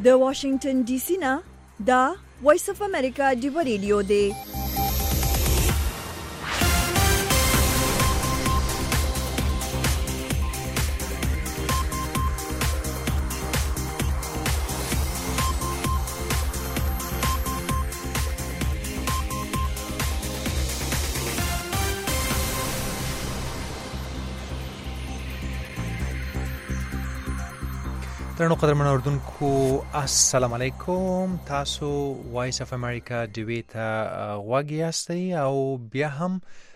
د واشنگټن ډي سي نه دا وایس اف امریکا دی ریډیو دی. درنو قدرمن اوردونکو السلام علیکم. تاسو وایس اف امریکا ډیوی ته غوږ یاستئ او بیا هم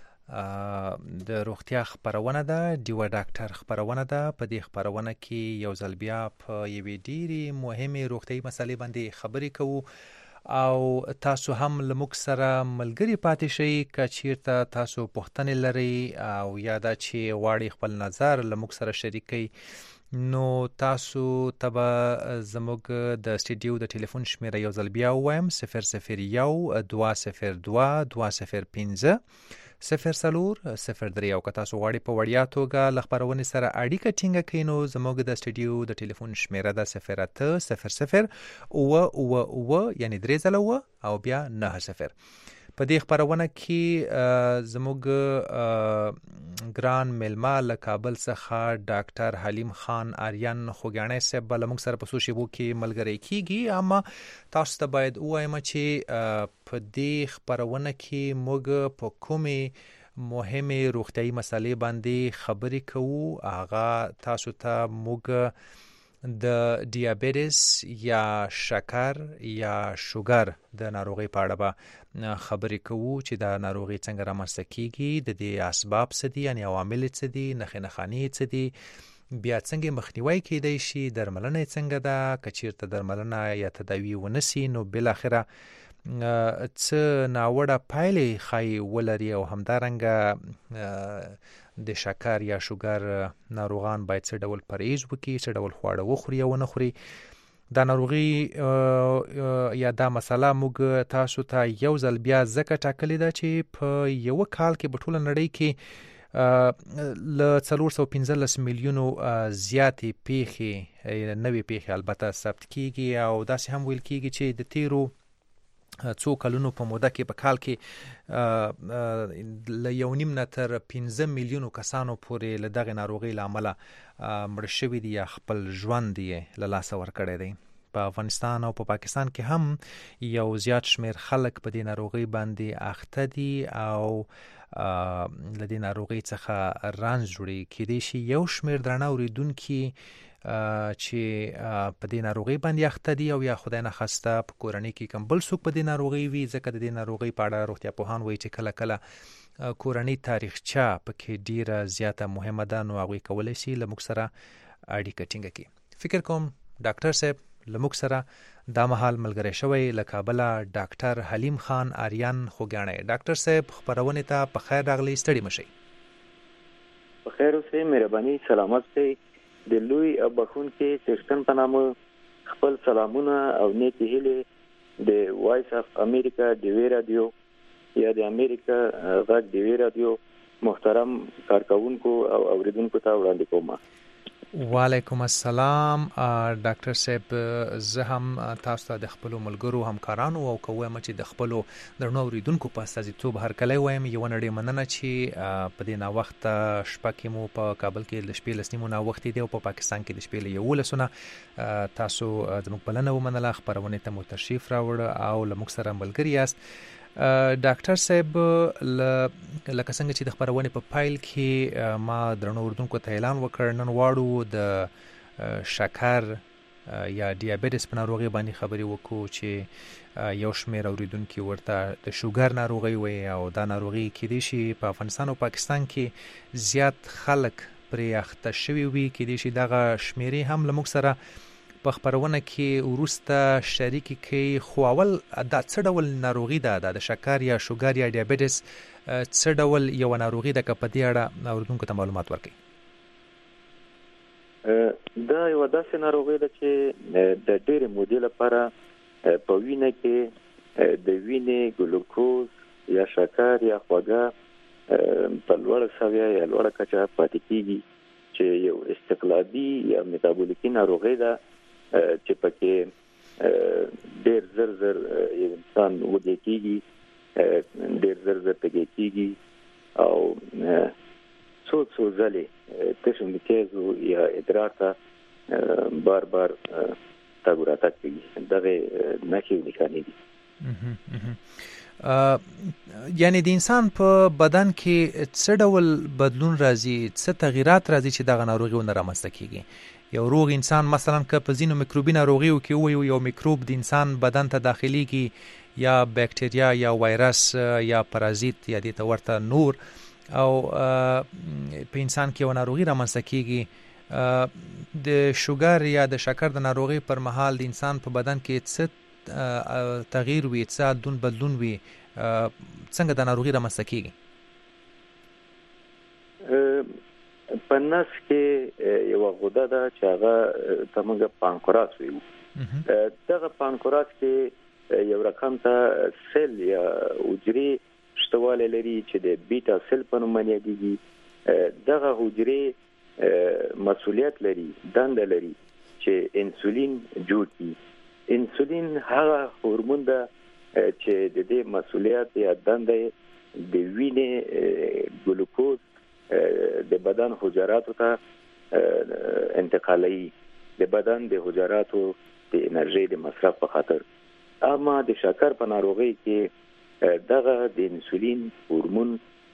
د روغتیا خبرونه ده، ډیو ډاکټر خبرونه ده. په دې خبرونه کې یو ځل بیا په یوې ډېرې مهمې روغتیایي مسلې باندې خبرې کوو او تاسو هم له موږ سره ملګري پاتې شئ که چیرته تاسو پوښتنې لرئ او یا دا چې غواړئ خپل نظر له موږ سره شریک کړئ، نو تاسو ته زموږ د سټوډیو د ټلیفون شمیره یو ځل بیا ووایم: 001 202 205 0403. او که تاسو غواړئ په وړیا توګه له خپرونې سره اړیکه ټینګه کړئ، نو زموږ د سټوډیو د ټلیفون شمیره ده 0800 یعنی 3 او بیا 90. په دې خبرونه کې زموږ ګران میلمه له کابل څخه ډاکټر حلیم خان آریان خوګیاڼی صاحب له موږ سره په څو شیبو کې ملګری کیږي. اما تاسو ته باید ووایم چې په دې خبرونه کې موږ په کومې مهمې روغتیایي مسلې باندې خبرې کوو. هغه تاسو ته موږ د ډیابیټس یا شکر یا شوګر د ناروغۍ په اړه به خبرې کوو چې دا ناروغي څنګه رامنځته کیږي، د دې اسباب څه دي، یعنی عوامل څه دي، نښې نښانې څه دي، بیا څنګه مخنیوي کیدای شي، درملنه څنګه ده، که چیرته درملنه یا تداوی ونسی نو بل اخره څه ناوړه پایلې ښایي ولري، او همدارنګه د شکر یا شوګر ناروغان باید څه ډول پرهیز وکړي، څه ډول خواړه وخوري یا ونه خوري. دا ناروغي یا دا مسله موږ تاسو ته یو ځل بیا ځکه ټاکلې ده چې په یو کال کې په ټوله نړۍ کې له 415 میلیونو زیاتې پیښې، نوې پیښې البته ثبت کیږي، او داسې هم ویل کیږي چې د تیرو څو کلونو په موده کې په کال کې له 1.5 نه تر 15 میلیونو کسانو پورې له دغه ناروغۍ له امله مړه شوي دي یا خپل ژوند یې له لاسه ورکړی دی. په افغانستان او په پاکستان کې هم یو زیات شمیر خلک په دې ناروغۍ باندې اخته دي او له دې ناروغۍ څخه رنځ جوړي. کېدای شي یو شمیر درنه اوریدونکي چې په دې ناروغۍ باندې اخته دي او یا خدای نخواسته په کورنۍ کې کوم بل څوک په دې ناروغۍ وي، ځکه د دې ناروغۍ په اړه روغتیا پوهان وایي چې کله کله کورنۍ تاریخچه پکې ډیره زیاته مهمه ده، نو هغوی کولی شي له موږ سره اړیکه ټینګه کړي. فکر کوم ډاکټر صاحب له موږ سره دا مهال ملګری شوی له کابله ډاکټر حلیم خان آریان خوګیاڼی. ډاکټر صاحب خبرونې ته په خیر راغلی، ستړي مشئ. په خیر اوسئ، مهرباني، سلامت شئ. د لوی او بخونکي سیستم په نامه خپل سلامونه او نیکې هیلې د وایس اف امریکا ډیوی رادیو یا د امریکا غږ ډیوی رادیو محترم کارکونکو او اوریدونکو ته وړاندې کوم. وعلیکم السلام ډاکټر صاحب. زه هم تاسو ته د خپلو ملګرو همکارانو او کوم چې د خپلو درنو اوریدونکو په استازیتوب هرکلی وایم. یو نړۍ مننه چې په دې ناوخته شپه کې مو په کابل کې د شپې 10 ناوخت دی او په پاکستان کې د شپې 11 تاسو زموږ بلنه ومنله، خبرونه ته مو تشریف راوړ او له موږ سره ملګری یاست. ډاکټر صاحب لکه څنګه چې د خبرونې په پایل کې ما درنو اردونکو ته اعلان وکړ، نن واړو د شکر یا ډیابیټس په ناروغي باندې خبرې وکړو چې یو شمیر اوریدونکي ورته د شوګر ناروغي وایي او دا ناروغي کېدای شي په افغانستان او پاکستان کې زیات خلک پرې اخته شوي وي. کېدای شي دغه شمیرې هم له موږ سره په خبرونه کې وروسته شریکي کوي. خو اول دا څه ډول ناروغي ده، د شکر یا شوګر یا ډیابیټس څه ډول یو ناروغي ده، که په دې اړه اوریدونکو ته معلومات ورکړئ. دا یو داسې ناروغي ده چې د ډېرې مودې لپاره په وینه کې د وینې ګلوکوز یا شکر یا خواږه په لوړه سویه یا لوړه کچه پاتې کیږي، چې یو استقلابي یا میتابولیکي ناروغي ده چې پکې ډېر زر انسان وږي کیږي، ډېر زر تږي کیږي او څو ځلې تشم تیزو یا ادرار ته بار تاګوراته کوي. دغه نښې نښانې دي. یعنی د انسان په بدن کې څه ډول بدلون راځي، څه تغیرات راځي چې دغه ناروغیونه رامنځته کیږي؟ یو روغ انسان مثلا که په ځینو میکروبي ناروغیو کې وي یو میکروب د انسان بدن ته داخليږي، یا بکټریا یا وایرس یا پرازیت یا دې ته ورته نور، او په انسان کې یو ناروغي رامنځته کیږي، د شوګر یا د شکر د ناروغي پر مهال د انسان په بدن کې څه تغییر وي، څه بدلون وي، څنګه د ناروغي رامنځته کیږي؟ په نس کې یو غده ده چې هغه تمنګ پانکراس وي. دغه پانکراس کې یو رقم ته سیل یا حجرې شتواله لري چې د بیټا سیل په نوم یادېږي. دغه حجرې مسؤلیت لري، دنده لري چې انسولین جوړ کړي. انسولین هغه هورمون ده چې د دې مسؤلیت یا دنده د وینې ګلوکوز د بدن حجراتو ته انتقالي، د بدن د حجراتو د انرژي د مصرف په خاطر. اما د شکر په ناروغي کې دغه د انسولین هورمون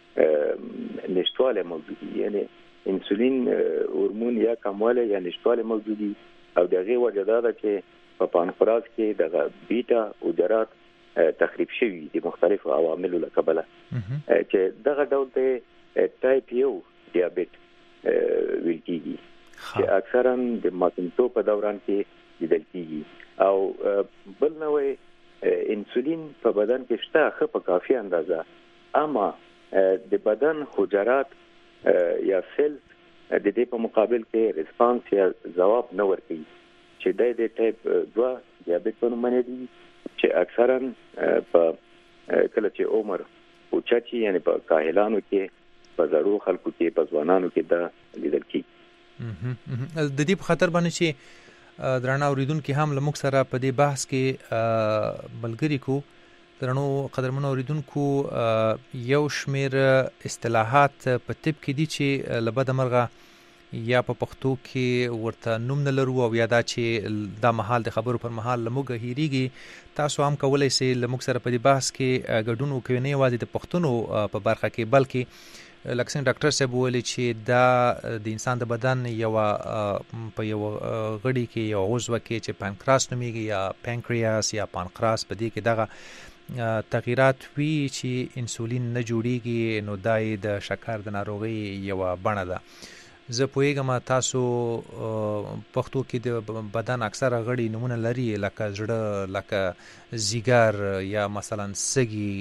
نشټواله موجودي، یعنی انسولین هورمون یا کمواله یا نشټواله موجودي، او دغه وجه دا ده چې په پانکراس کې دغه بیټا حجرات تخریب شوي د مختلفو عواملو له کبله چې دغه ډول ته ټایپ یو دیابت ویل کیږي چې اکثرا د ماتنتو په دوران کې لیدل کیږي. او بل نوې انسولین په بدن کې شته خو په کافي اندازه، اما د بدن حجرات یا سیل د دې په مقابل کې ریسپانس یا جواب نه ورکوي، چې د ټایپ 2 دیابت په نوم باندې چې اکثرا په کله چې عمر اوچتي یعنی په کاهلانو کې، په زړو خلکو کې، په ځوانانو کې دا لیدل کیږي. د دې په خاطر باندې چې درنه اوریدونکو هم لموږ سره په دې بحث کې ملګری کو، درنو قدرمنو اوریدونکو یو شمیر اصطلاحات په طب کې دي چې لبد مرغه یا په پښتو کې ورته نوم نه لرو، او یا دا چې دا محل د خبرو پر محل لموږ هیریږي. تاسو هم کولای شئ لموږ سره په دې بحث کې ګډون وکړئ، نه یوازې د پښتنو په برخه کې بلکې لکه څنګه ډاکټر صاحب ویلي چې دا د انسان د بدن یو په یو غړي کې یو عضو کې چې پانکراس نومیږي یا پانکریاس یا پانکراس، په دې کې دغه تغیرات وی چې انسولین نه جوړیږي، نو دای د شکر د ناروغي یو بڼه ده. زه پوهیږم تاسو پښتو کې د بدن اکثره غړي نمونه لري، لکه زړه، لکه زیګر یا مثلا سږي.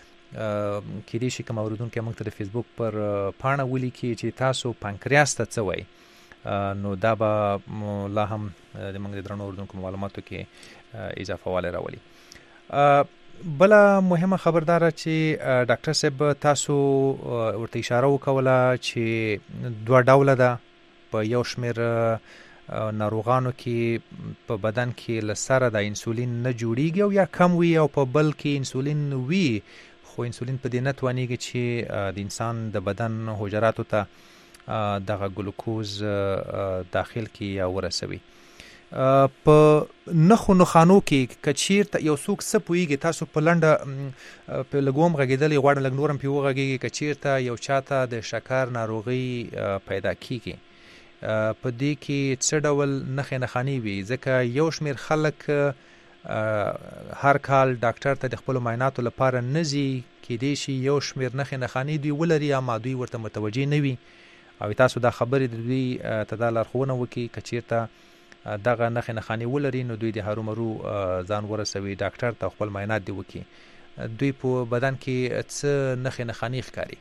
کې دې شي کوم اوریدونکو موږ ته د فیسبوک پر پاڼه ولیکي چې تاسو پانکریاس ته څه وایي، نو دا به لا هم د موږ د درنو اوریدونکو معلوماتو کې اضافه والی راولي. بله مهمه خبردار چې ډاکټر صاحب تاسو ورته اشاره وکوله چې دوه ډوله ده، په یو شمیر ناروغانو کې په بدن کې لسره د انسولین نه جوړیږي او یا کم وي، او په بل کې انسولین وي خو انسولین په دې نه توانیږي چې د انسان د بدن حجراتو ته دغه ګلوکوز داخل کې یا ورسوي. په نخو نخانو کې کچیرته یو څوک څه پوهیږي، تاسو په لنډه په لګوم غږېدلې غواړم لږ نورم پې وغږېږي، کچیرته یو چاته د شکر ناروغي پیدا کیږي، په دې کې څه ډول نښې نښانې وي؟ ځکه یو شمیر خلک هر کال ډاکټر ته د خپلو معایناتو لپاره نه ځي، کیدای شي یو شمیر نښې نښانې دوی ولري اما دوی ورته متوجه نه وي، او تاسو دا خبرې د دوی ته دا لارښوونه وکړي کچیرته دغه نښې نښانې ولري نو دوی د هرومرو ځان ورسوي ډاکټر ته، خپل معاینات دې وکړي. دوی په بدن کې څه نښې نښانې ښکاري؟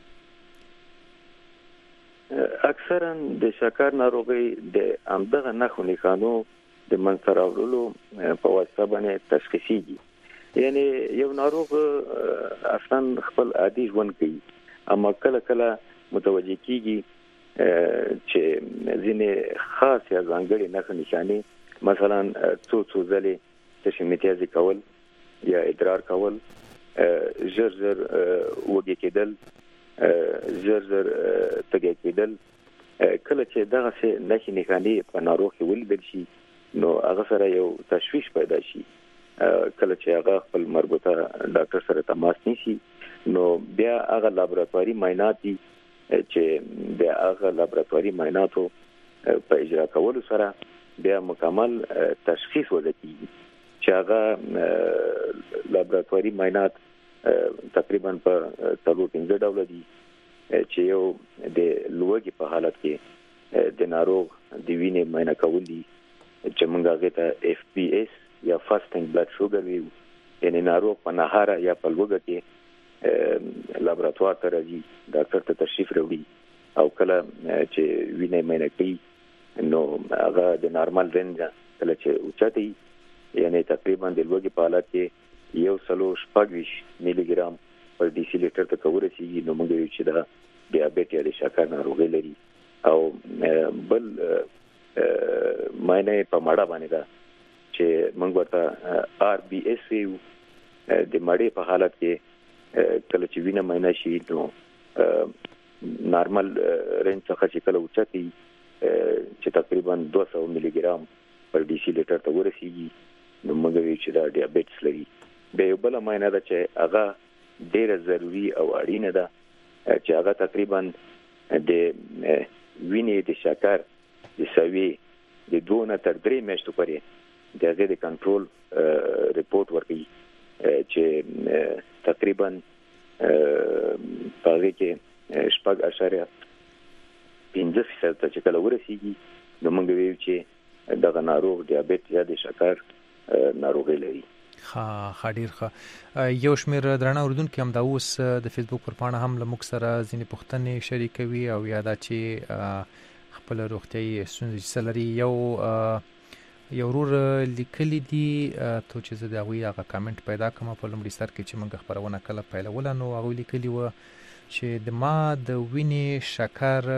اکثرا د شکر ناروغي د همدغه نښو نښانو د منځته راوړلو په واسطه باندې تشخیصیږي. یعنی یو ناروغ اصلا خپل عادي ژوند کوي، اما کله کله متوجه کیږي چې ځینې خاص یا ځانګړي نښې نښانې مثلا څو ځلې تشې امتیازي کول یا ادرار کول، زر وږي کېدل، زر تږي کېدل. کله چې دغه څه نښې په ناروغ کې ولیدل شي نو هغه سره یو تشویش پیدا شي. کله چې هغه خپل مربوطه ډاکټر سره تماس نیسي نو بیا هغه لابراتواري معاینات دي چې د هغه لابراتواري معایناتو په اجرا کولو سره بیا مکمل تشخیص ولري چې هغه لابراتواري معاینات تقریبا په 3-5 ډول دي چې یو د لوګي په حالت کې د ناروغ د وینې معاینه کول دي چې موږ هغه ته FPS یا فاستینګ بلډ شوګر ویو، یعنی ناروغ په نهاره یا په لوګه کې لابراتوار ته راځي، ډاکټر ته تشریف راوړي او کله چې وینې معاینه کوي نو هغه د نارمل رینج کله چې اوچتي یعنی تقریبا د لوګي په حالت کې 1.25 ملي ګرام پر ډیسی لیټر ته ورسیږي نو موږ یو چې دا ډیابیټ یا د شکر ناروغي لري. او بل معنی په ماړه باندې دا چې موږ ورته RBS ویو، د مړې په حالت کې کله چې وینه معاینه شي نو نارمل رینج څخه چې کله اوچتي چې تقریبا 200 ملي ګرام پر ډیسی لیټر ته ورسیږي نو موږ یو چې دا ډیابیټس لري. به یو بل معنی دا چې هغه ډیره ضروری او اړینه ده چې هغه تقریبا د وینې د شکر د سوي د 2 نه تر 3 میاشتو پورې د هغه د کنټرول ریپورت ورکړي چې تقریبا په هغه کې 5.5% ته چې کله ورسیږي نو موږ ویو چې دغه ناروغ ډیابیټ یا د شکر ناروغي لري. ډیر ښه. یو شمېر درنه اوریدونکو هم دا اوس د فیسبوک پر پاڼه هم له موږ سره ځینې پوښتنې شریکوي او یا دا چې خپل روغتیايي ستونزې سره یو ورور لیکلي دي ته چې زه د هغوی هغه کامنټ پیدا کوم په لومړي سر کې چې موږ خپرونه کله پیلوله نو هغوی لیکلي وه چې د ما د وینې شکر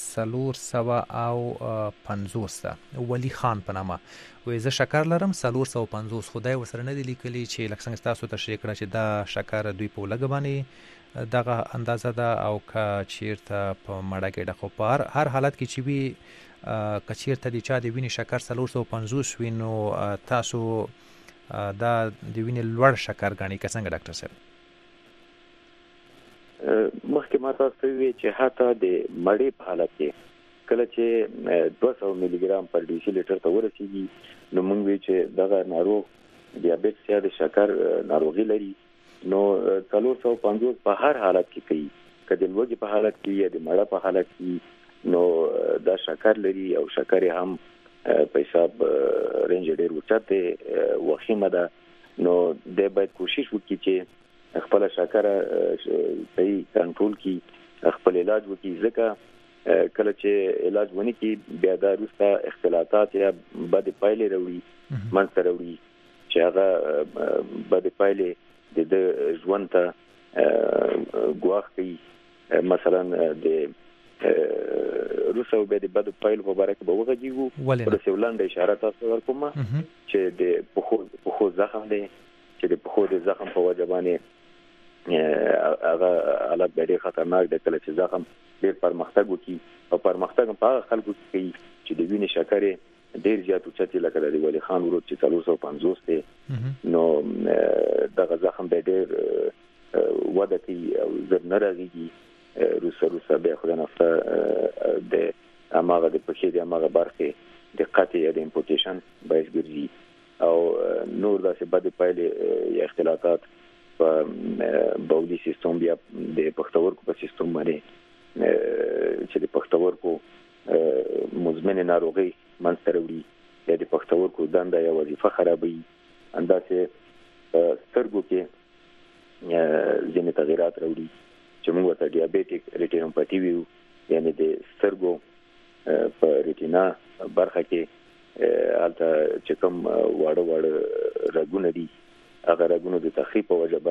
450 ده، ولی خان په نامه وایي زه شکر لرم 450، خدای ورسره نه دی لیکلي چې لکه څنګه ستاسو تشریح کړه چې دا شکر دوی په لږه باندې دغه اندازه ده او که چیرته په مړه کې ده خو په هر حالت کې چې وي که چیرته د چا د وینې شکر 450 وي نو تاسو دا د وینې لوړ شکر ګڼئ که څنګه ډاکټر صاحب؟ مخکې ما تاسو وی چې حتی د مړې په حالت کې کله چې 200 ملي ګرام پر ډیسی لیټر ته ورسیږي نو موږ وی چې دغه ناروغ ډیابیټس یا د شکر ناروغي لري نو 450 په هر حالت کې کوي، کله د لوګي په حالت کې یا د مړه په حالت کې نو دا شکر لري او شکر هم په حساب رینج ډیر اوچته وخیمه ده نو د باید کوشش وکړي چې خپل شکر صحیح کنټرول کی، خپل علاج وکړي، ځکه کله چې علاج ونی کی بیا دا وروسته اختلاطات یا بد پایلې راوړي منځ راوړي چې هغه بد پایلې د ژوند ته ګواښ کوي. مثلا د روسو به د بد پایلو په اړه به وغږیږو په سیولند اشاره تاسو ورکوم چې د پخو زخم دی چې د پخو د زخم په وجه باندې هغه حالت ډېر خطرناک دی کله چې زخم ډېر پرمختګ وکړي او پرمختګ په هغه خلکو کې کوي چې د وینې شکر ډېر زیات اوچتي لکه د ولی خان ورور چې 450 دی نو دغه زخم ډېر وده کوي او زر نه راځي روسه بیا خو نفسه د اماغه د پښې د اماغه برخه د قطع یا د امپوټیشن باعث ګرځي او نور داسې بد پایلې یا اختلاطات په بولي سیستم بیا د پښتورګو په سیستم باندې چې د پښتورګو مزمن ناروغي منځ راوړي یا د پښتورګو دنده یا وظیفه خرابوي، انداسه سترګو کې ځینې تغیرات راوړي چې موږ ته ډیابیټیک ریټینوپاتی ویو، یعنی د سترګو په ریټینا برخه کې البته چې کوم واړه رګونه دي هغه رګونو د تخریب په وجه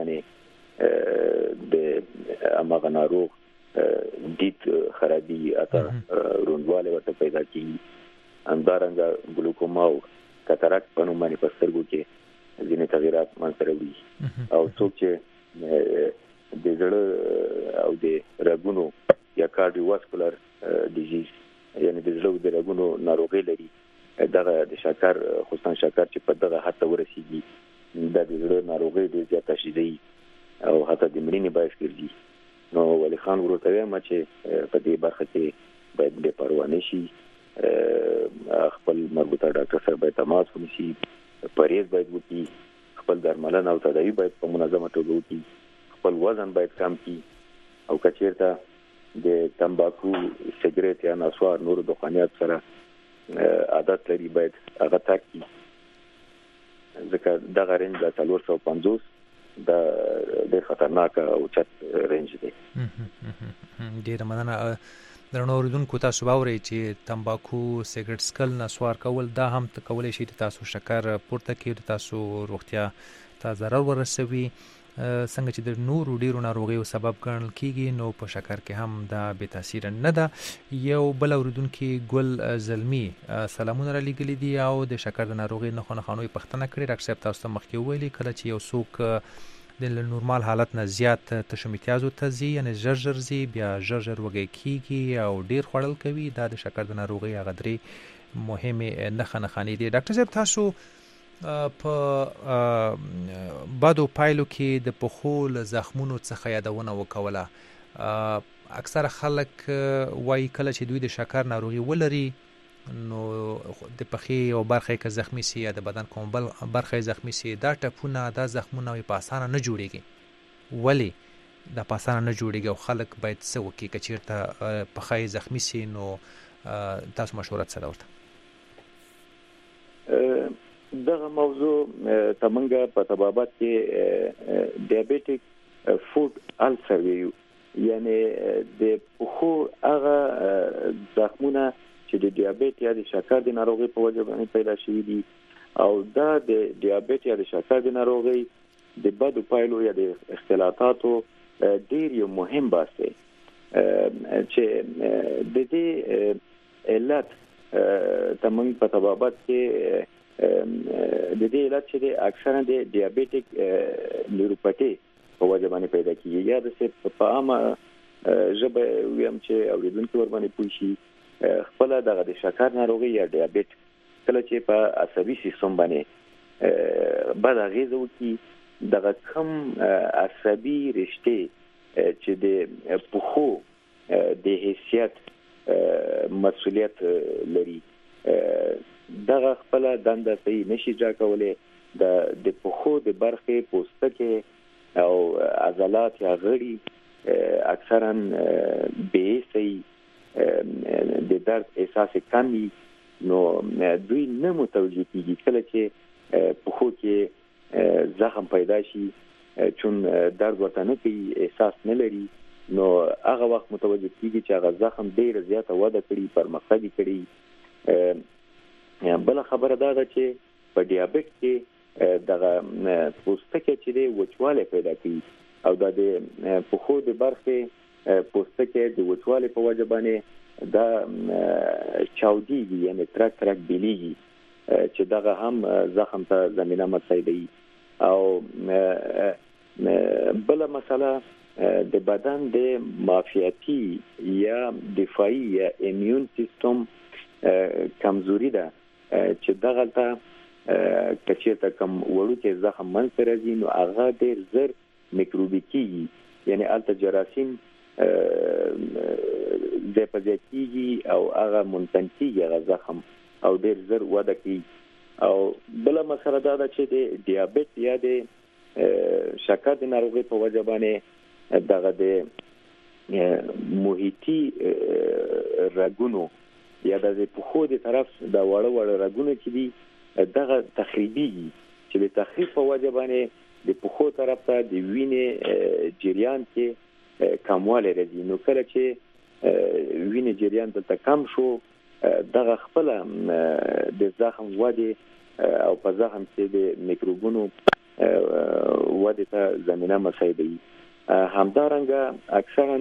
باندې د اماغه ناروغ دید خرابي اته روندواله ورته پیدا کیږي، همدارنګه ګلوکوما او کاتاراکټ په نوم باندې په سترګو کې ځینې تغیرات منځ راوړي او څوک چې د زړه او د رګونو یا کارډیوواسکولر ډیزیز یعنی د زړه د رګونو ناروغي لري دغه د شکر خصوصا شکر چې په دغه حد ورسیږي د زړه ناروغي د زیاته شي او حتی د مړینې باعث ګرځي نو ولی خان ورته وایم چې په دې برخه کې باید بې پروا نه شي خپل مربوطه ډاکټر سره باید تماس ونیسي پرهیز باید وکړي خپل درملنه او تداوی باید په منظمه توګه وکړي خپل وزن باید کم کړي او کچیرته د تمباکو سیګریټ یا نسوار نور دخانیات سره عادت لري باید هغه ترک کړي ځکه دغه رنج د 450 دا ډېر خطرناک او چت رنج دی ډېر مننه درنو اوریدونکو تاسو باورئ چې تمباکو سیګریټ سکل نسوار کول دا هم کولای شي تاسو شکر پورته کړي تاسو روغتیا ته ضرر ورسوي څنګه چې د نورو ډیرو ناروغیو سبب ګڼل کیږي نو په شکر کې هم دا به تاثیر نه ده یو بل اوریدونکو ګل زلمی سلامونه را لګلی دي او د شکر د ناروغي نه خانوي پښتنه کړي ډاکټر صاحب تاسو ته مخکې ویلي کله چې یو څوک د نورمال حالت نه زیات تشو امتیازو ته ځي یعنی ژر ځي بیا ژر وږی کیږي او ډیر خوړل کوي دا د شکر د ناروغي هغه درې مهمه نښانې دي ډاکټر صاحب تاسو په بادو پایلو کې د پخو زخمونو څخه یادونه وکوله اکثر خلک وایي کله چې دوی د شکر ناروغي ولري نو د پخې او برخه کې زخمی سي یا د بدن کوم بل برخه زخمی سي دا ټپونه دا زخمونه په اسانه نه جوړيږي ولی دا په اسانه نه جوړيږي او خلک باید څه وکړي کچیرته پخې زخمی سي نو تاسو مشوره څه ورته دغه موضوع تمنګ په طبابت کې ډیابټیک فود السر ویو یعنی د پخو هغه زخمونه چې د ډیابټ یا د شکر د ناروغي په وجه باندې پیدا شوي دي او دا د ډیابټ یا د شکر د ناروغي د بدو پایلو یا د اختلاطاتو ډیر یو مهم بحث دی چې د دې علت تمنګ په طبابت کې د دې علت چې اکثرا د ډیابټیک نیوروپاثي په وجه باندې پیدا کیږي یا د څه په عامه ژبه ویم چې اوریدونکو ور باندې پوښي خپل دغه د شکر ناروغي یا ډیابټ کله چې په عصبي سیستم باندې بد اغیزه وکړي دغه کم عصبي رشته چې د پخو د حیثیت مسؤلیت لري دغه خپل دنده صحیح نشي اجرا کولای د پخو د برخې پوستکي او عضلات یا غړي اکثرا به صحیح د درد احساس کمی نو دوی نه متوجه کیږي کله چې په خو کې زخم پیدا شي چون درد ورته نه کوي احساس نه لري نو هغه وخت متوجه کیږي چې هغه زخم ډیر زیاته وده کړي پرمختګ کړي بل خبره دا ده چې په ډیابټ کې دغه پوستکي چې د وچواله پیدا کوي او د پخو د برخې پوستکي د وچواله په وجه باندې دا چاودیږي یعنی ترک بیلیږي چې دغه هم زخم ته زمينه مساعدوي او بل مسله د بدن د معافیتي یا دفاعي یا ایمیون سیستم کمزوري ده چې دغه ته کچېته کم وړو کې زخم منځ راځي نو هغه ډېر زر میکروبي کیږي یعنی الته جراثیم د پځکیږي او هغه منتنسي هغه زخم او ډېر زر وده کوي او بل مسله دا ده چې د ډیابټ یا د شکر د ناروغۍ په وجه باندې دغه د محیطي رګونو یا د پخو د طرف د وړو رګونو چې دي دغه تخریبي چې د تخریب په وجه باندې د پخو طرف ته د وینې جریان کې کمواله راځي نو کله چې وینې جریان دلته کم شو دغه خپل د زخم وده او په زخم کې د میکروبونو وده ته زمينه مساعدوي همدارنګه اکثرا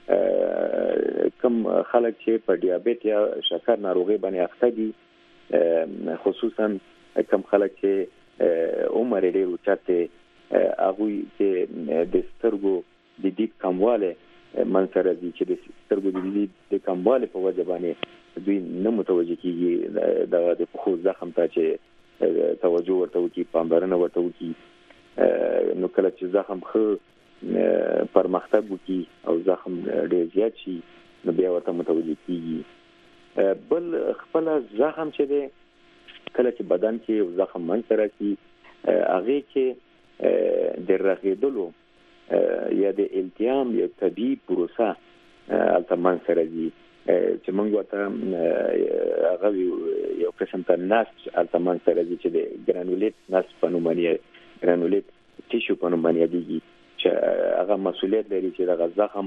کم خلک چې په ډیابټ یا شکر ناروغي باندې اخته دي خصوصا کم خلک چې عمر ډېر اوچته هغه چې د سترګو د دید کمواله منځره دي چې د سترګو د دید د کمواله په وجه باندې دوی نه متوجه کیږي د خو زخم ته چې توجه ورته وکړي پاملرنه ورته وکړي نو کله چې زخم خو پرمختګ وکړي او زخم ډېر زیات شي نو بیا ورته متوجه کیږي بل خپل زخم چې دی کله چې بدن کې زخم منځره شي هغه کې د رغیدلو یا د التیام یا طبيعي پروسه التمان سره دي چې موږ ته هغه یو قسم ته ناس التمان سره دي چې د ګرانولیت ناس په نوم باندې ګرانولیت ټیشو په نوم باندې دي چې هغه مسؤلیت لري چې د زخم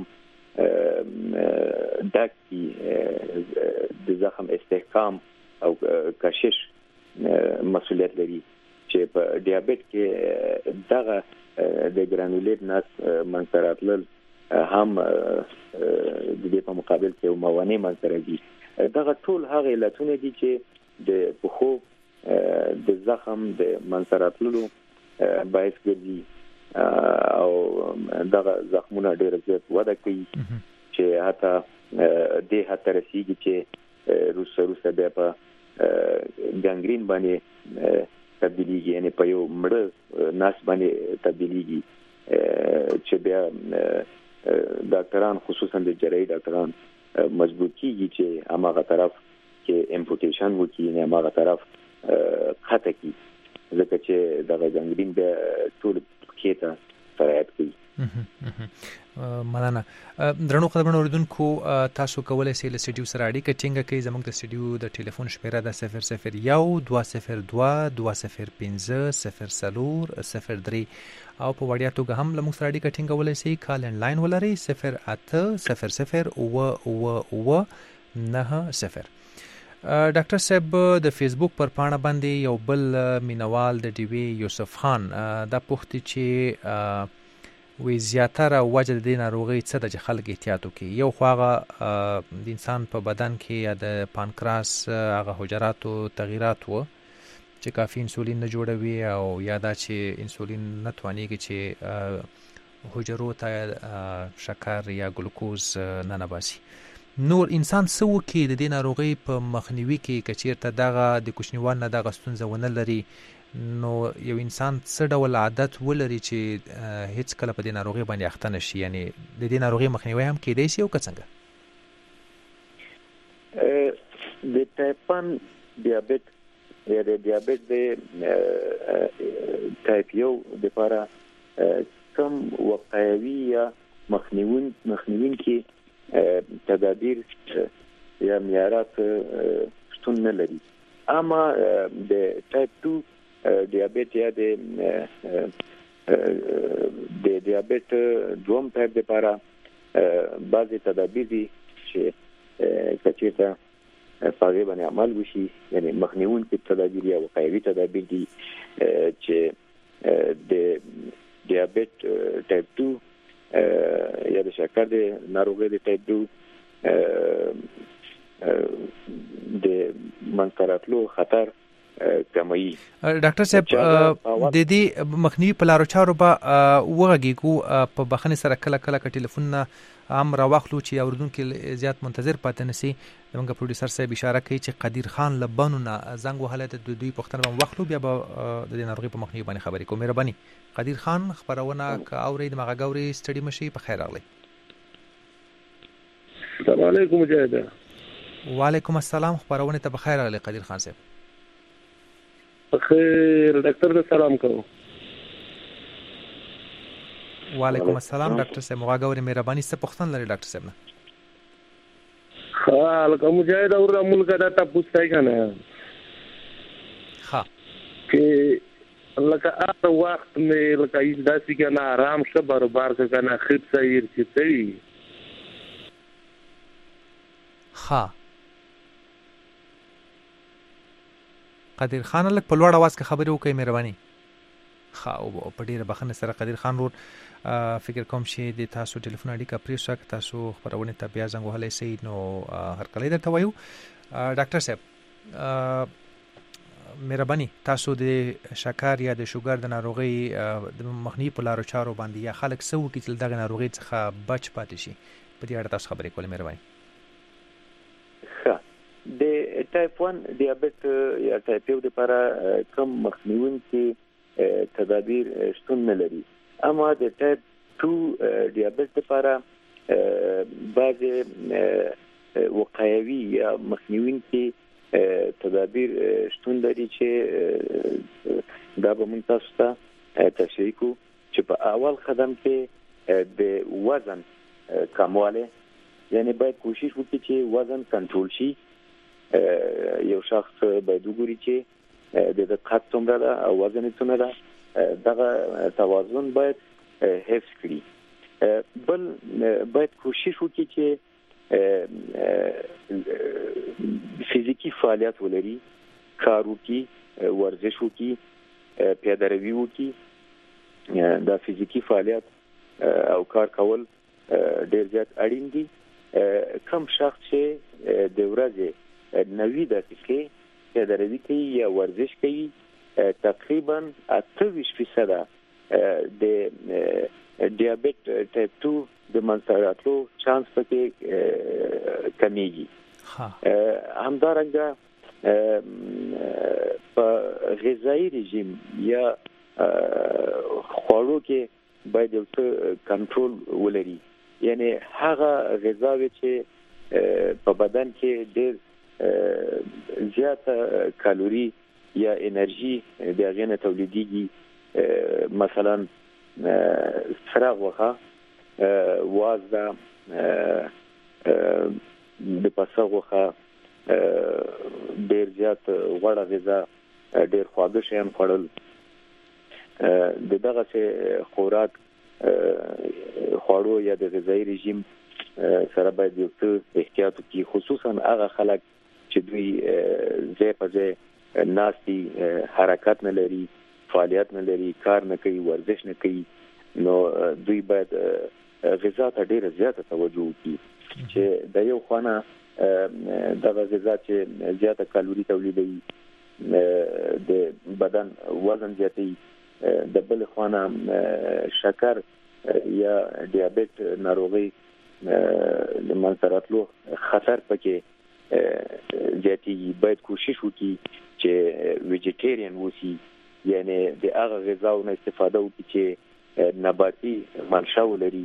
داکي د زخم استحکام او کشش مسؤلیت لري چې په ډیابېټ کې دغه د ګرانولیت ناس منځراتل هم د دې په مقابل کې موانع منځره دي دغه ټول هغه علتونه دي چې د پخو د زخم د منځراتلو باعث ګرځي او دغه زخمونه ډېر زیات وده کوي چې حتی د هڅه رسیږي چې روسه بیا په ګانګرین باندې تبدیلیږي یعنی په یو مړ ناس باندې تبدیلیږي چې بیا ډاکټران خصوصا د جراحي ډاکټران مجبور کیږي چې هغه طرف کې امپوټیشن وکړي نه هغه طرف خطا کی ځکه چې د ګانګرین به ټول کېته فرایت کوي مننه درنو خبرونه اوریدونکو تاسو کولای شئ له سټډیو سره اړیکه ټینګه کړئ زموږ د سټډیو د ټلیفون شمیره د 001-202-003 او په وړیا توګه هم له موږ سره اړیکه ټینګولای شئ کال ان لاین ولرئ 080009990 ډاکټر صاحب د فیسبوک پر پاڼه باندې یو بل مینوال د ډیوی یوسف خان دا پوښتنه چې وی زیاتره وجه د ناروغي څه د خلک احتیاط وکړي یو خواغه د انسان په بدن کې یا د پانکراس هغه حجراتو تغیرات و چې کافي انسولین نه جوړوي او یا دا چې انسولین نه توانيږي چې حجرو ته شکر یا ګلوکوز نه نباسي نور انسان سو کې د دې ناروغي په مخنیوي کې کچیرته دغه د کوچنیوال نه دغه ستونزه ونه لري نو یو انسان څه ډول عادت ولري چې هیڅ کله په دې ناروغي باندې اخته نشي یعنی د دې ناروغي مخنیوي هم کېدای شي او څنګه د ټایپ 1 ډیابېټ یا د ډیابېټ د ټایپ 1 لپاره کم وقایوي یا مخنیوي کې تدابیر یا معیارات شتون نه لري اما د ټایپ 2 ډیابېټ یا د ډیابېټ دوم ټایپ لپاره بعضي تدابیر دي چې کچېته په هغه باندې عمل وشي یعنی مخنیوي کې تدابیر یا وقایوي تدابیر دي چې د ډیابېټ ټایپ 2 یا د شکر د ناروغۍ د ټایپ 2 د منځراتلو خطر کموي ډاکټر صاحب د دې مخنیوي په لارو چارو به وغږیږو په بخښنې سره کله کله ټلیفون هم راوخلو چې اوردونکو زیات منتظر پاتې نشي زموږ پروډوسر صاحب اشاره کوي چې قدیر خان لبانو نه زنګ وهله د دوی پښتنه هم وخلو بیا به د ناروغي په مخنیوي باندې خبرې کوم مهرباني قدیر خان خبرونه اورید مغاګوري ستړي مشي په خیر راغلی السلام علیکم مجاهد وعلیکم السلام خبرونه ته بخیر راغلی قدیر خان صاحب خیر ډاکټر ته سلام کوم وعلیکم السلام ډاکټر صاحب مغاګوري مهرباني څه پښتون لري ډاکټر صاحب نه لکه مجاهد اور ملک دا تاسو ځای کنه ها چې لکه هغه وخت مې لکه داسې کنه آرام شه برابر کنه خیر صحیح کیږي ها قدیر خان لک په لوړ आवाज کې خبرې وکړئ مهرباني ها او په ډیره بخښنه سره قدیر خان ور فکر کوم چې د تاسو ټلیفون اړیکه پرې شک تاسو خبرونه ته بیا زنګ وهلای سي نو هر کله درته وایو ډاکټر صاحب مهرباني تاسو د شکر یا د شوګر د ناروغي د مخنیوي په لارو چارو باندې یا خلک سو کې چې دغه ناروغي څخه بچ پاتې شي په دې اړه تاسو خبرې کولې مهرباني. د ټایپ 1 دیابت یا ټایپ 2 لپاره کم مخنیوونکي تدابیر شتون نه لري، اما د ټایپ 2 دیابت لپاره بعض وقایوي یا مخنیوونکي تدابیر شتون لري چې دا به موږ تاسو ته تشریح کوو چې په اول قدم کې د وزن کمواله، یعنی باید کوشش وکړي چې وزن کنټرول شي. یو شخص باید وګوري چې د قد څومره ده او وزن څومره ده، دغه توازن باید حفظ کړي. بل باید کوشش وکړي چې فزیکی فعالیت ولري، کار وکړي، ورزش وکړي، پیاده روي وکړي. دا فزیکی فعالیت او کار کول ډیر زیات اړین دي. کم شخص چې د ورځې 90 دقیقې پیاده روي کوي یا ورزش کوي، تقریبا 28% د دیابت ټایپ 2 د منځته راتلو چانس پکې کمیږي. همدارنګه په غذایی رژیم یا خوړو کې باید یو څه کنټرول ولري، یعنی هغه غذاوي چې په بدن کې ډېر زیاته کالوري یا انرژي د هغې نه تولیدېږي، مثلا سره غوښه، وازده، د پسه غوښه، ډېر زیات غوړه غذا، ډېر خواږه شیان خوړل، د دغه خوراک خوړو یا د غذایی رژیم سره باید یو څه احتیاط وکړي، خصوصا هغه خلک چې دوی ځای په ځای ناستي، حرکت نه لري، فعالیت نه لري، کار نه کوي، ورزش نه کوي، نو دوی باید غذا ته ډیره زیاته توجه وکړي چې د یو خانه دغه غذا چې زیاته کالوري تولیدوي د بدن وزن زیاتوي، د بل خانه شکر یا دیابت ناروغي د منځته راتلو خطر پکې زیاتېږي. باید کوشش وکړي چې ویجیټیرین وسی، یعنی د هغه غذاونو استفاده وکړي چې نباتي منشأ ولري،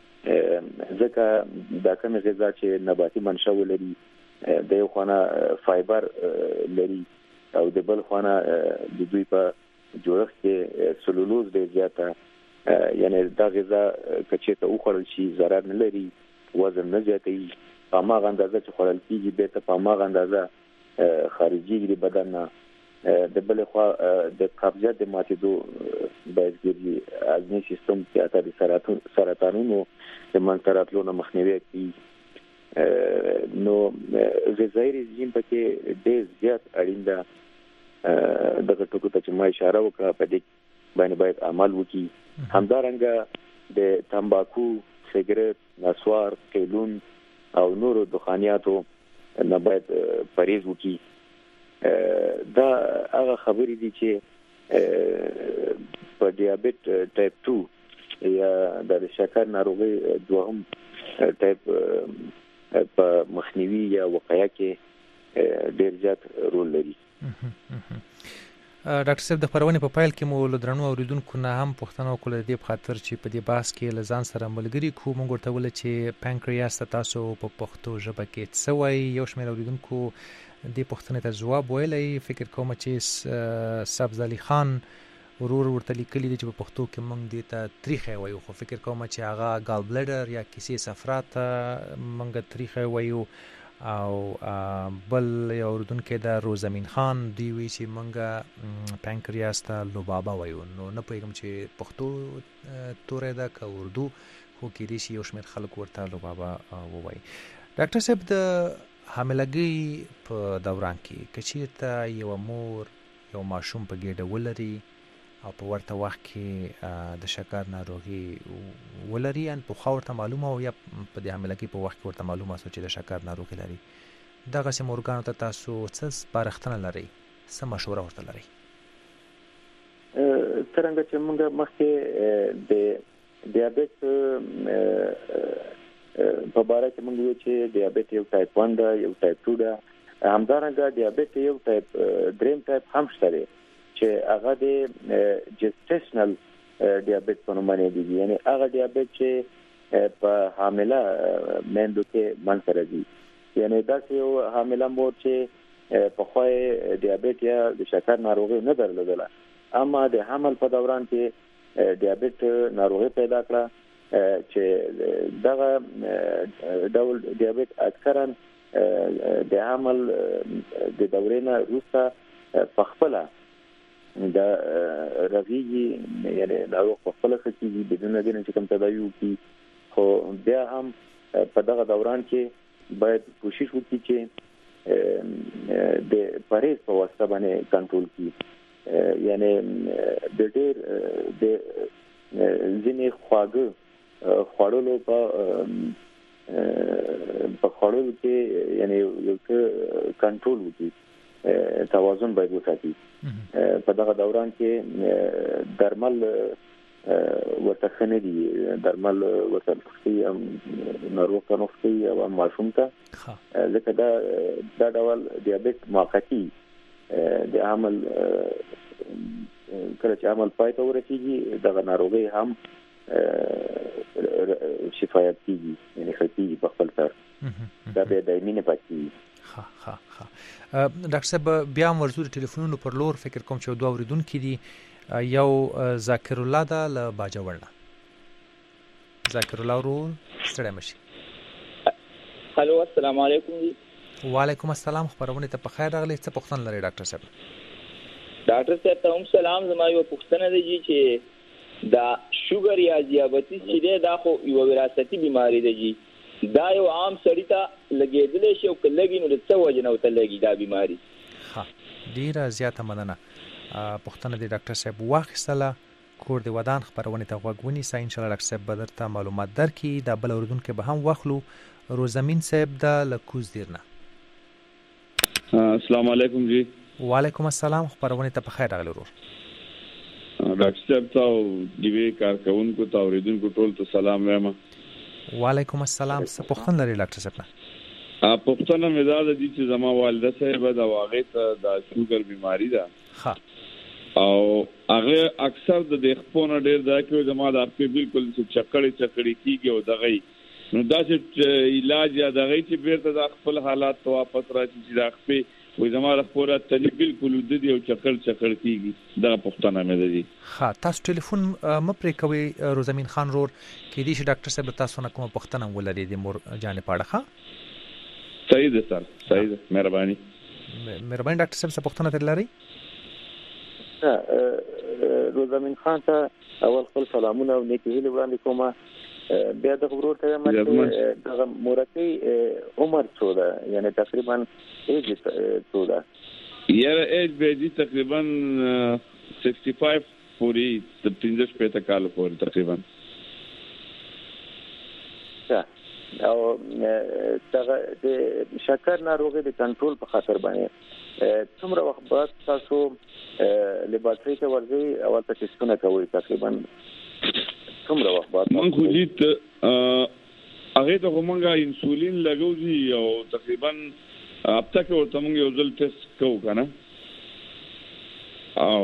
ځکه دا کوم غذا چې نباتي منشأ ولري د یو خانه فایبر لري او د بل خانه د دوی په جوړښت کې سلولوز ډېر زیاته، یعنی دا غذا کچې ته وخوړل شي ضرر نه لري، وزن نه زیاتوي، په هماغه اندازه چې خوړل کېږي بېرته په هماغه اندازه خارجېږي د بدن نه. د بل خوا د قبضیت د ماتېدو باید ګرځي، هضمي سیستم کې د سرطانونو د منځته راتلو نه مخنیوی کوي. نو غذایي رژیم پکې ډېر زیات اړین ده. دغه ټکو ته چې ما اشاره وکړه په دې باندې باید عمل وکړي. همدارنګه د تمباکو، سګرټ، نسوار، قیلون او نورو دخانیاتو نه باید پرهیز وکړي. دا هغه خبرې دي چې په دیابت ټایپ 2 یا د شکر ناروغي دوهم ټایپ په مخنیوي یا وقایه کې ډېر زیات رول لري. ډاکټر صاحب، د خبرونې په پایل کې مو له درنو اوریدونکو نه هم پوښتنه وکړه د دې په خاطر چې په دې بحث کې له ځان سره ملګري کو، موږ ورته وویل چې پانکریاس ته تاسو په پښتو ژبه کې څه وایي. یو شمېر اوریدونکو دې پوښتنې ته ځواب ویلی، فکر کوم چې سبز علي خان ورور ورته لیکلي دي چې په پښتو کې موږ دې ته تریخی وایو، خو فکر کوم چې هغه ګال بلیډر یا کیسې صفرا ته موږ تریخی وایو. او بل یو اوریدونکی د روزمین خان دوی وایي چې موږ پانکریاس ته لوبابا وایو. نو نه پوهېږم چې پښتو توری ده که اردو، خو کېدای شي یو شمېر خلک ورته لوبابا ووایي. ډاکټر صاحب، د حاملګۍ په دوران کې که چېرته یوه مور یو ماشوم په ګېډه ولري او په ورته وخت کې د شکر ناروغي ولري، ان پخوا ورته معلومه او یا په دې حاملګۍ په وخت کې ورته معلومه شوه چې د شکر ناروغي لري، دغسې مورګانو ته تاسو څه سپارښتنه لرئ؟ څه مشوره ورته لري؟ څنګه چې موږ مخکې د دیابت په اړه چې موږ ویل چې دیابت یو ټایپ 1 ده، یو ټایپ 2 ده، همدارنګه دیابت یو ټایپ دریم ټایپ هم شته چې هغه د جسټیشنل دیابت په نوم باندې دي، یعنی هغه دیابت چې په حامله میندو کې منځ راځي، یعنی دا یو حامله مور چې په خوای دیابت یا د شکر ناروغي نه درلودله، اما د حمل په دوران کې دیابت ناروغي پیدا کړه چې دغه ډول دیابت اکثرا د حمل د دورې نه وروسته په خپل د رغیږي، یعنی ناروغ په خپل خېږي بدون د چې کوم تداوی وکړي، خو بیا هم په دغه دوران کې باید کوشش وکړي چې د پرهیز په واسطه باندې کنټرول کړي، یعنی د ډېر د ځینې خواږه خوړلو په خوړلو کې یعنی یو څه کنټرول وکړي، توازن باید وساتي. په دغه دوران کې درمل ورته خنه دي، درمل ورته خصي ناروغ ته نوښتي او ماشوم ته، ځکه دا ډول دیابت موقتی د عمل کله چې عمل پای ته ورسیږي دغه ناروغي هم شفایت کیږي، یعنی خطي په خپل سر دا به دایمي نه پاتې. ډاکټر صاحب بیا ورزو ټلیفونونو پر لور فکر کوم چې دوه اوریدونکو دي، یو ذاکر الله دا له باجوړنا. ذاکر الله ورو ستړی مشي. هلو السلام علیکم. وعلیکم السلام، خبرونه ته په خیر راغلی. څه پوښتنه لري ډاکټر صاحب؟ ډاکټر صاحب ته هم سلام. زما یو پوښتنه ده چې دا شوګر یا دیابتیس چې دی دا خو یو وراثتي بیماری ده جی، دا یو عام سړی ته لګېدلی شي او که لګي نو د څه وجه نه ورته لګي دا بیماری؟ ډېره زیاته مننه. پوښتنه د ډاکټر صاحب واخیستله. کور د ودان خبرونه ته غوږ ونیسه، انشاءالله ډاکټر صاحب به درته معلومات درکړي. دا بل اورېدونکی به هم واخلو. روزمین صاحب د له کوز دیرنه. السلام علیکم جی. وعلیکم السلام، خبرونه ته په خیر راغلی ورور. ډاکټر صاحب ته او دیوی کارکونکو ته اوریدونکو ټول ته سلام وایم. وعلیکم السلام. څه پوښتنه لري ډاکټر صاحب؟ پوښتنه مې دا ده چې زما والده صاحب د واغې ته د شوګر بیماری ده، او هغه اکثر د خپونه ډیر دا کې زما د خپل بالکل چکړې کیږي او دغه نو دا چې علاج یا دغه چې بیرته د خپل حالات ته واپس راځي چې د خپل وې زما د خپل تل بالکل د دې او چکړ کیږي. دا پوښتنه مې ده. تاسو ټلیفون م پرې کوي روزمین خان رور کې دي چې ډاکټر صاحب تاسو نه کوم پوښتنه ولري د مور جانې پاړه. صحیح ده سر، صحیح ده. مهرباني ډاکټر صاحب څه پوښتنه لري؟ روزمین خان ته اول خپل سلامونه او نیکی هیله وړاندې کوم. بیا د ورور ته د مورکي عمر څو ده، یعنی تقریبا ایج څو ده؟ یاره ایج به دي تقریبا 65 پوری 15 کال پورې تقریبا. او د شکر ناروغي د کنټرول په خاطر باندې څومره وخت بعد تاسو لیبارټری ته ورځي او تاسو ټیسټونه کوئ؟ تقریبا څومره وخت بعد؟ مونږ خو دې هغه ته کومه انسولین لګوځي او تقریبا هفته کې ورته مونږ یو ځل ټیسټ کوو کنه. او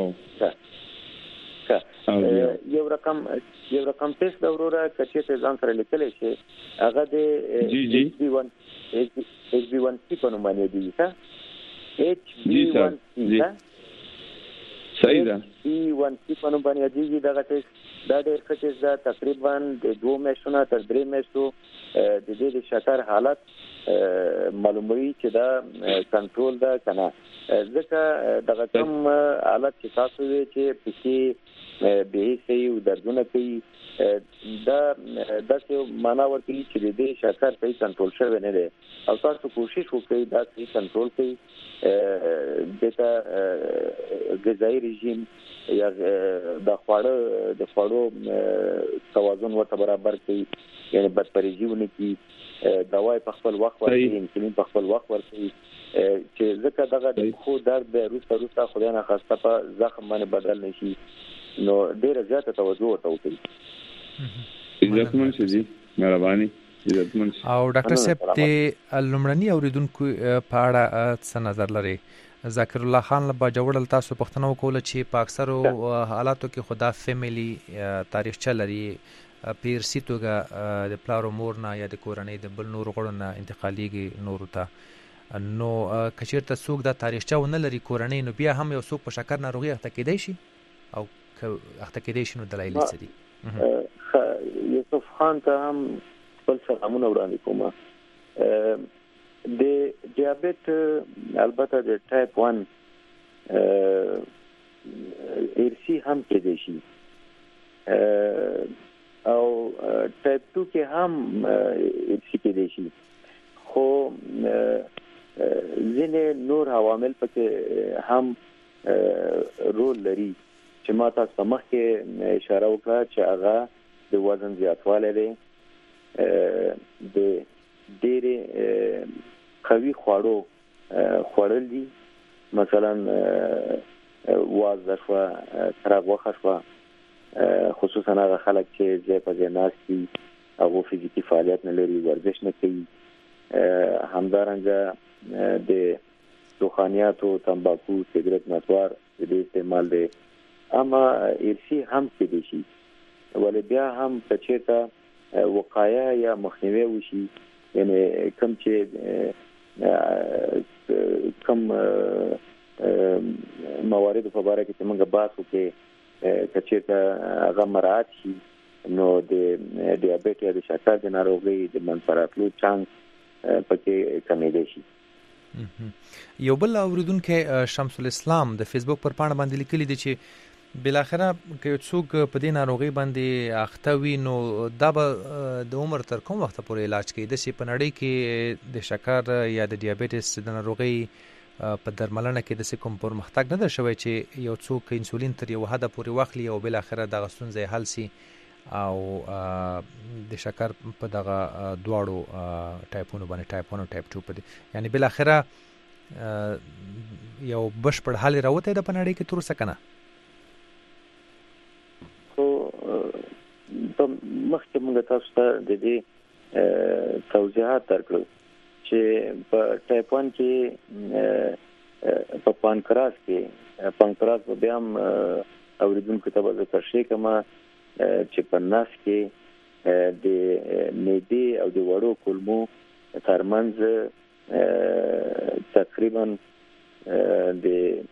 یو رقم ټیسټ د وروره کچې ته ځان سره لیکلی شي، هغه د HB1C په نوم باندې دی. HB1C صحیح ده. HB1C په نوم باندې دی. دغه ټیسټ دا ډېر ښه ټیسټ ده. تقریبا د 2 میاشتو نه تر 3 میاشتو د دې د شکر حالت معلوموي چې دا کنټرول ده که نه، ځکه دغه کوم حالت چې تاسو وی چې پکې به صحیح او دردونه کوي دا داسې معنا ورکوي چې د دې شکر صحیح کنټرول شوی نه دی، او تاسو کوشش وکړئ دا صحیح کنټرول کړئ. دته غذایی رژیم یا د خوړو توازن ورته برابر کړئ، یعنی بدپریزي ونه کړئ، دواي په خپل وخت ورکړئ، انسولین په خپل وخت ورکړئ، چې ځکه دغه خو درد به روسته خدای نه خواسته په زخم باندې بدل نشي نو ډیره زیاته توجه ورته وکړي. عزتمن شي مهرباني او ډاکټر صاحب د لومړني اوریدونکو په اړه څه نظر لري؟ ذاکر الله خان له باجوړل تاسو پوښتنه وکوله چې په اکثرو حالاتو کې خدا فیملی تاریخچه لري پیر سیتوګه د پلارو مور نه یا د کورنۍ د بل نور غړو نه انتقالیږي نور ته نو کچیرته څوک د تاریخچه ونه لري کورنۍ نو بیا هم یو څوک په شکر ناروغي اخته کېدای شي او اخته کېدای شي نو دلایل څه دي؟ یوسف خان ته هم خپل سلامونه وړاندې کوم. د دیابت البته د ټایپ 1 ارسی هم کېدای شي او ټایپ 2 کې هم ارسی کېدای شي خو ځینې نور عوامل پکې هم رول لري چې ما تاسو مخکې اشاره وکړه چې هغه د وزن زیاتوالی دی د ډېرې قوي خوړل دي مثلا وازده شوه تراب غوښه شوه خصوصا هغه خلک چې ځای په ځای ناست دي هغو فزیکي فعالیت نه لري ورزش نه کوي همدارنګه د دخانیاتو تمباکو سګرټ نسوار د دې استعمال دی اما ارسی هم کېدای شي ولې بیا هم کچېته وقایه یا مخنیوي وشي یعنی کوم چې کوم موارد په اړه کې موږ بحث وکړو کچېته هغه مراعات شي نو د دیابت یا د شکر د ناروغۍ د منفراتلو چانس پکې کمیدای شي. یو بل اوریدونکو شمس الاسلام د فیسبوک پر پاڼه باندې لیکلي دي چې بل اخره که څوک په دې ناروغي باندې اخته وي نو دا به د عمر تر کوم وخت پورې علاج کوي؟ د سي په نړۍ کې د شکر یا د دیابیټس د ناروغي په درملنه کې د کوم پرمختګ نه ده شوی چې یو څوک انسولین تر یو حد پورې واخلي او بل اخره د غستونځي حل سي او د شکر په دغه دواړو ټایپونو باندې ټایپ 1 او ټایپ 2 په دي یعنی بل اخره یو بشپړ حل راوته د پنړې کې تر څه کنه په مخکې موږ تاسو ته د دې توضیحات درکړو چې په ټایپ 1 کې په پانکراس په بیا هم اوریدونکو ته به ذکر شي کما چې په نس کې د معدې او د وړو کولمو ترمنځ تقریبا د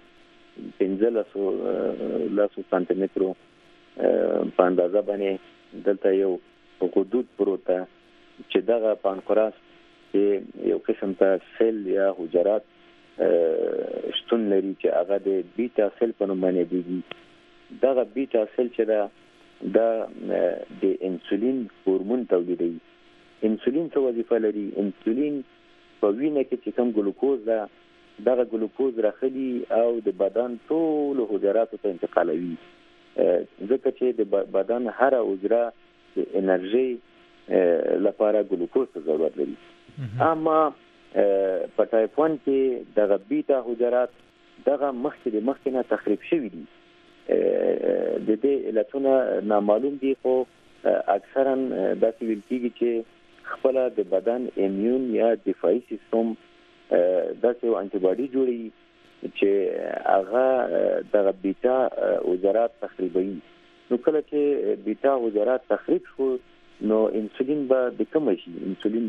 15 سانتي مترو په اندازه باندې دلته یو حدود پروته چې دغه پانکراس کې یو قسم ته سیل یا حجرات شتون لري چې هغه د بیټا سیل په نوم باندې دي. دغه بیټا سیل چې دا د انسولین هورمون تولیدوي. انسولین څه وظیفه لري؟ انسولین په وینه کې چې کوم ګلوکوز ده دغه ګلوکوز راخلي او د بدن ټول حجراتو ته انتقالوي ځکه چې د بدن هر حجره د انرژي لپاره ګلوکوز ته ضرورت لري. اما په ټایپ 1 کې دغه بیټا حجرات دغه مخکې نه تخریب شوي دي. د دې علتونه نامعلوم دي خو اکثرا داسې ویل کېږي چې خپل د بدن ایمیون یا دفاعي سیستم داسې یو انټي باډي جوړي چې هغه دغه بیټا حجرات تخریبوي. نو کله چې بیټا حجرات تخریب شو نو انسولین به د کم شي. انسولین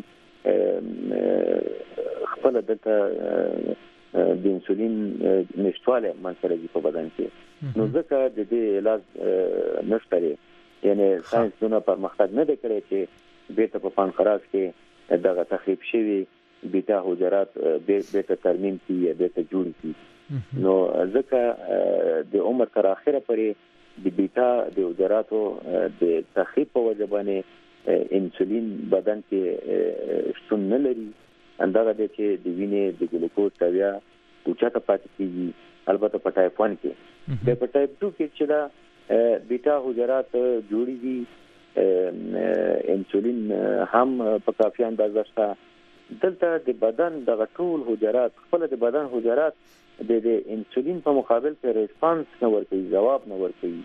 خپل دغه د انسولین نشټواله منځره په بدن کې نو ځکه د دې علاج نشته. یعنی ساينس دونه پرمختګ نه کړی چې بیت په پانکراس کې دغه تخریب شوی بیټا حجرات بیت ترمیم کی یا بیت جوړ کی. نو ځکه د عمر تر اخره پورې د بیټا د حجراتو د تخریب په وجه باندې انسولین بدن کې شتون نه لري. اندازه ده چې د وینې د ګلوکوز تویا اوچته پاتې کیږي. البته په ټایپ 1 کې د په ټایپ 2 کې چې دا بیټا حجرات جوړیږي انسولین هم په کافي اندازه شته دلته د بدن د ټول حجرات خپل د بدن حجرات د انسولین په مقابل کې ریسپانس نه ورکوي، جواب نه ورکوي.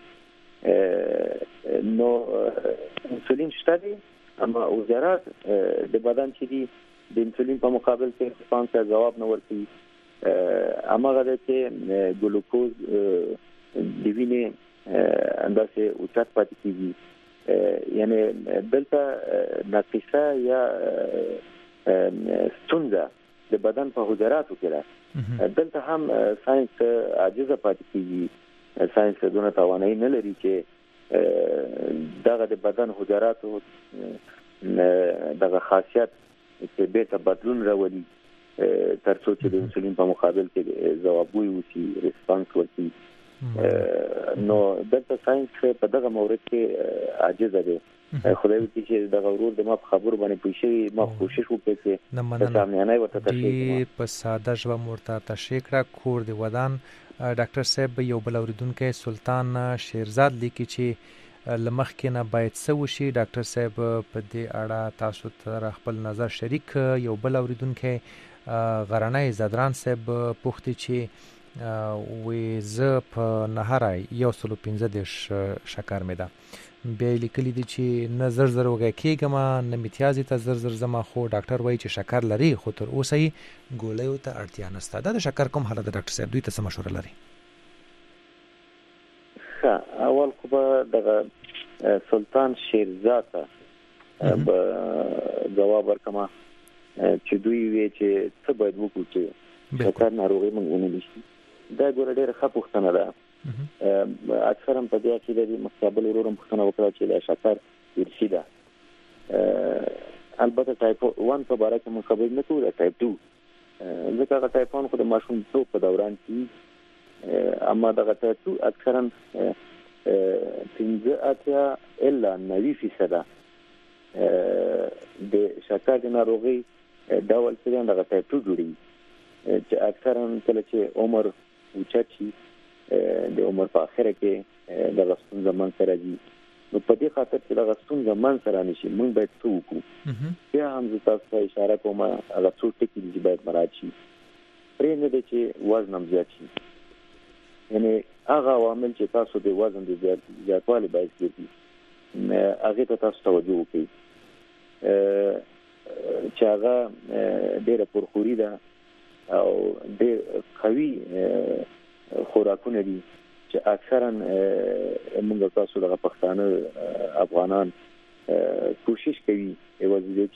نو انسولین شته دي اما حجرات د بدن چې دي د انسولین په مقابل کې ریسپانس یا جواب نه ورکوي. اماغه د چې ګلوکوز د وینې اندازه اوچت پاتې کیږي، یعنی دلته ناقصه یا ستونزه د بدن په حجراتو کې ده. دلته هم ساينس عاجزه پاتې کیږي، ساينس دونه توانایي نه لري چې دغه د بدن حجراتو دغه خاصیت چې به ته بدلون راولي ترڅو چې د انسولین په مقابل کې ځوابوي وسی ریسپانس ورکړي. نو دلته ساينس په دغه مورد کې عاجزه ده. خدای دې چې دغه ورور د ما په خبرو باندې پوښي، ما کوشش وکړ چې سامعانه وته تشریح په ساده ژبه مرته تشریح کړه. کور دی ودان ډاکټر صاحب یو بل اوریدونکو سلطان شیرزاد لیکي چې لمخ کې نه باید څه وشي. ډاکټر صاحب په دې اړه تاسو ته خپل نظر شریک. یو بل اوریدونکو غرانه زدران صاحب پوښتنه چې وې زه په نهارای 115 شکر مې ده، بیا لیکلي دي چې نه زر وګی کېږم نه امتیازي ته زر زما، خو ډاکټر وایي چې شکر لري خو تر اوسه یې ګولیو ته اړتیا نشته. دا د شکر کوم حالت ډاکټر صاحب دوی ته څه مشوره لري؟ اول خو به دغه سلطان شیرزاد به جواب ورکما چې دوی وی چې څه باید وکړو چې شکر ناروغي موږ ونه شي. دا ګوره ډېر ښه پوښتنه ده. اکثرا په دې کې د مقابل ورورم پوښتنه وکړه چې د شکر ورسي ده. البته ټایپ 1 په اړه کوم خبرې نه کوو، ټایپ 2 ځکه هغه ټایپ 1 خو د ماشوم په دوران کې اما دغه ټایپ 2 اکثرا 15 الا 90% د شکر د ناروغي ډول څه دغه ټایپ 2 جوړي چې اکثرا کله چې عمر اوچت شي د عمر په اخره کې د غسون زمان سره دي. نو په دې خاطر چې د غسون زمان سره نشي موږ باید څه وکړو. بیا هم زه تاسو ته اشاره کوم هغه څو ټکي دي چې باید مراعات شي. پرې نه دي چې وزن هم زیات شي، یعنی هغه عوامل چې تاسو د وزن د زیاتوالي باعث کیږي هغه ته تاسو توجه وکړئ چې هغه ډېره پرخوري ده او ډېر قوي خوراکونه دي چې اکثرا موږ تاسو دغه پښتانه افغانان کوشش کوي یوازې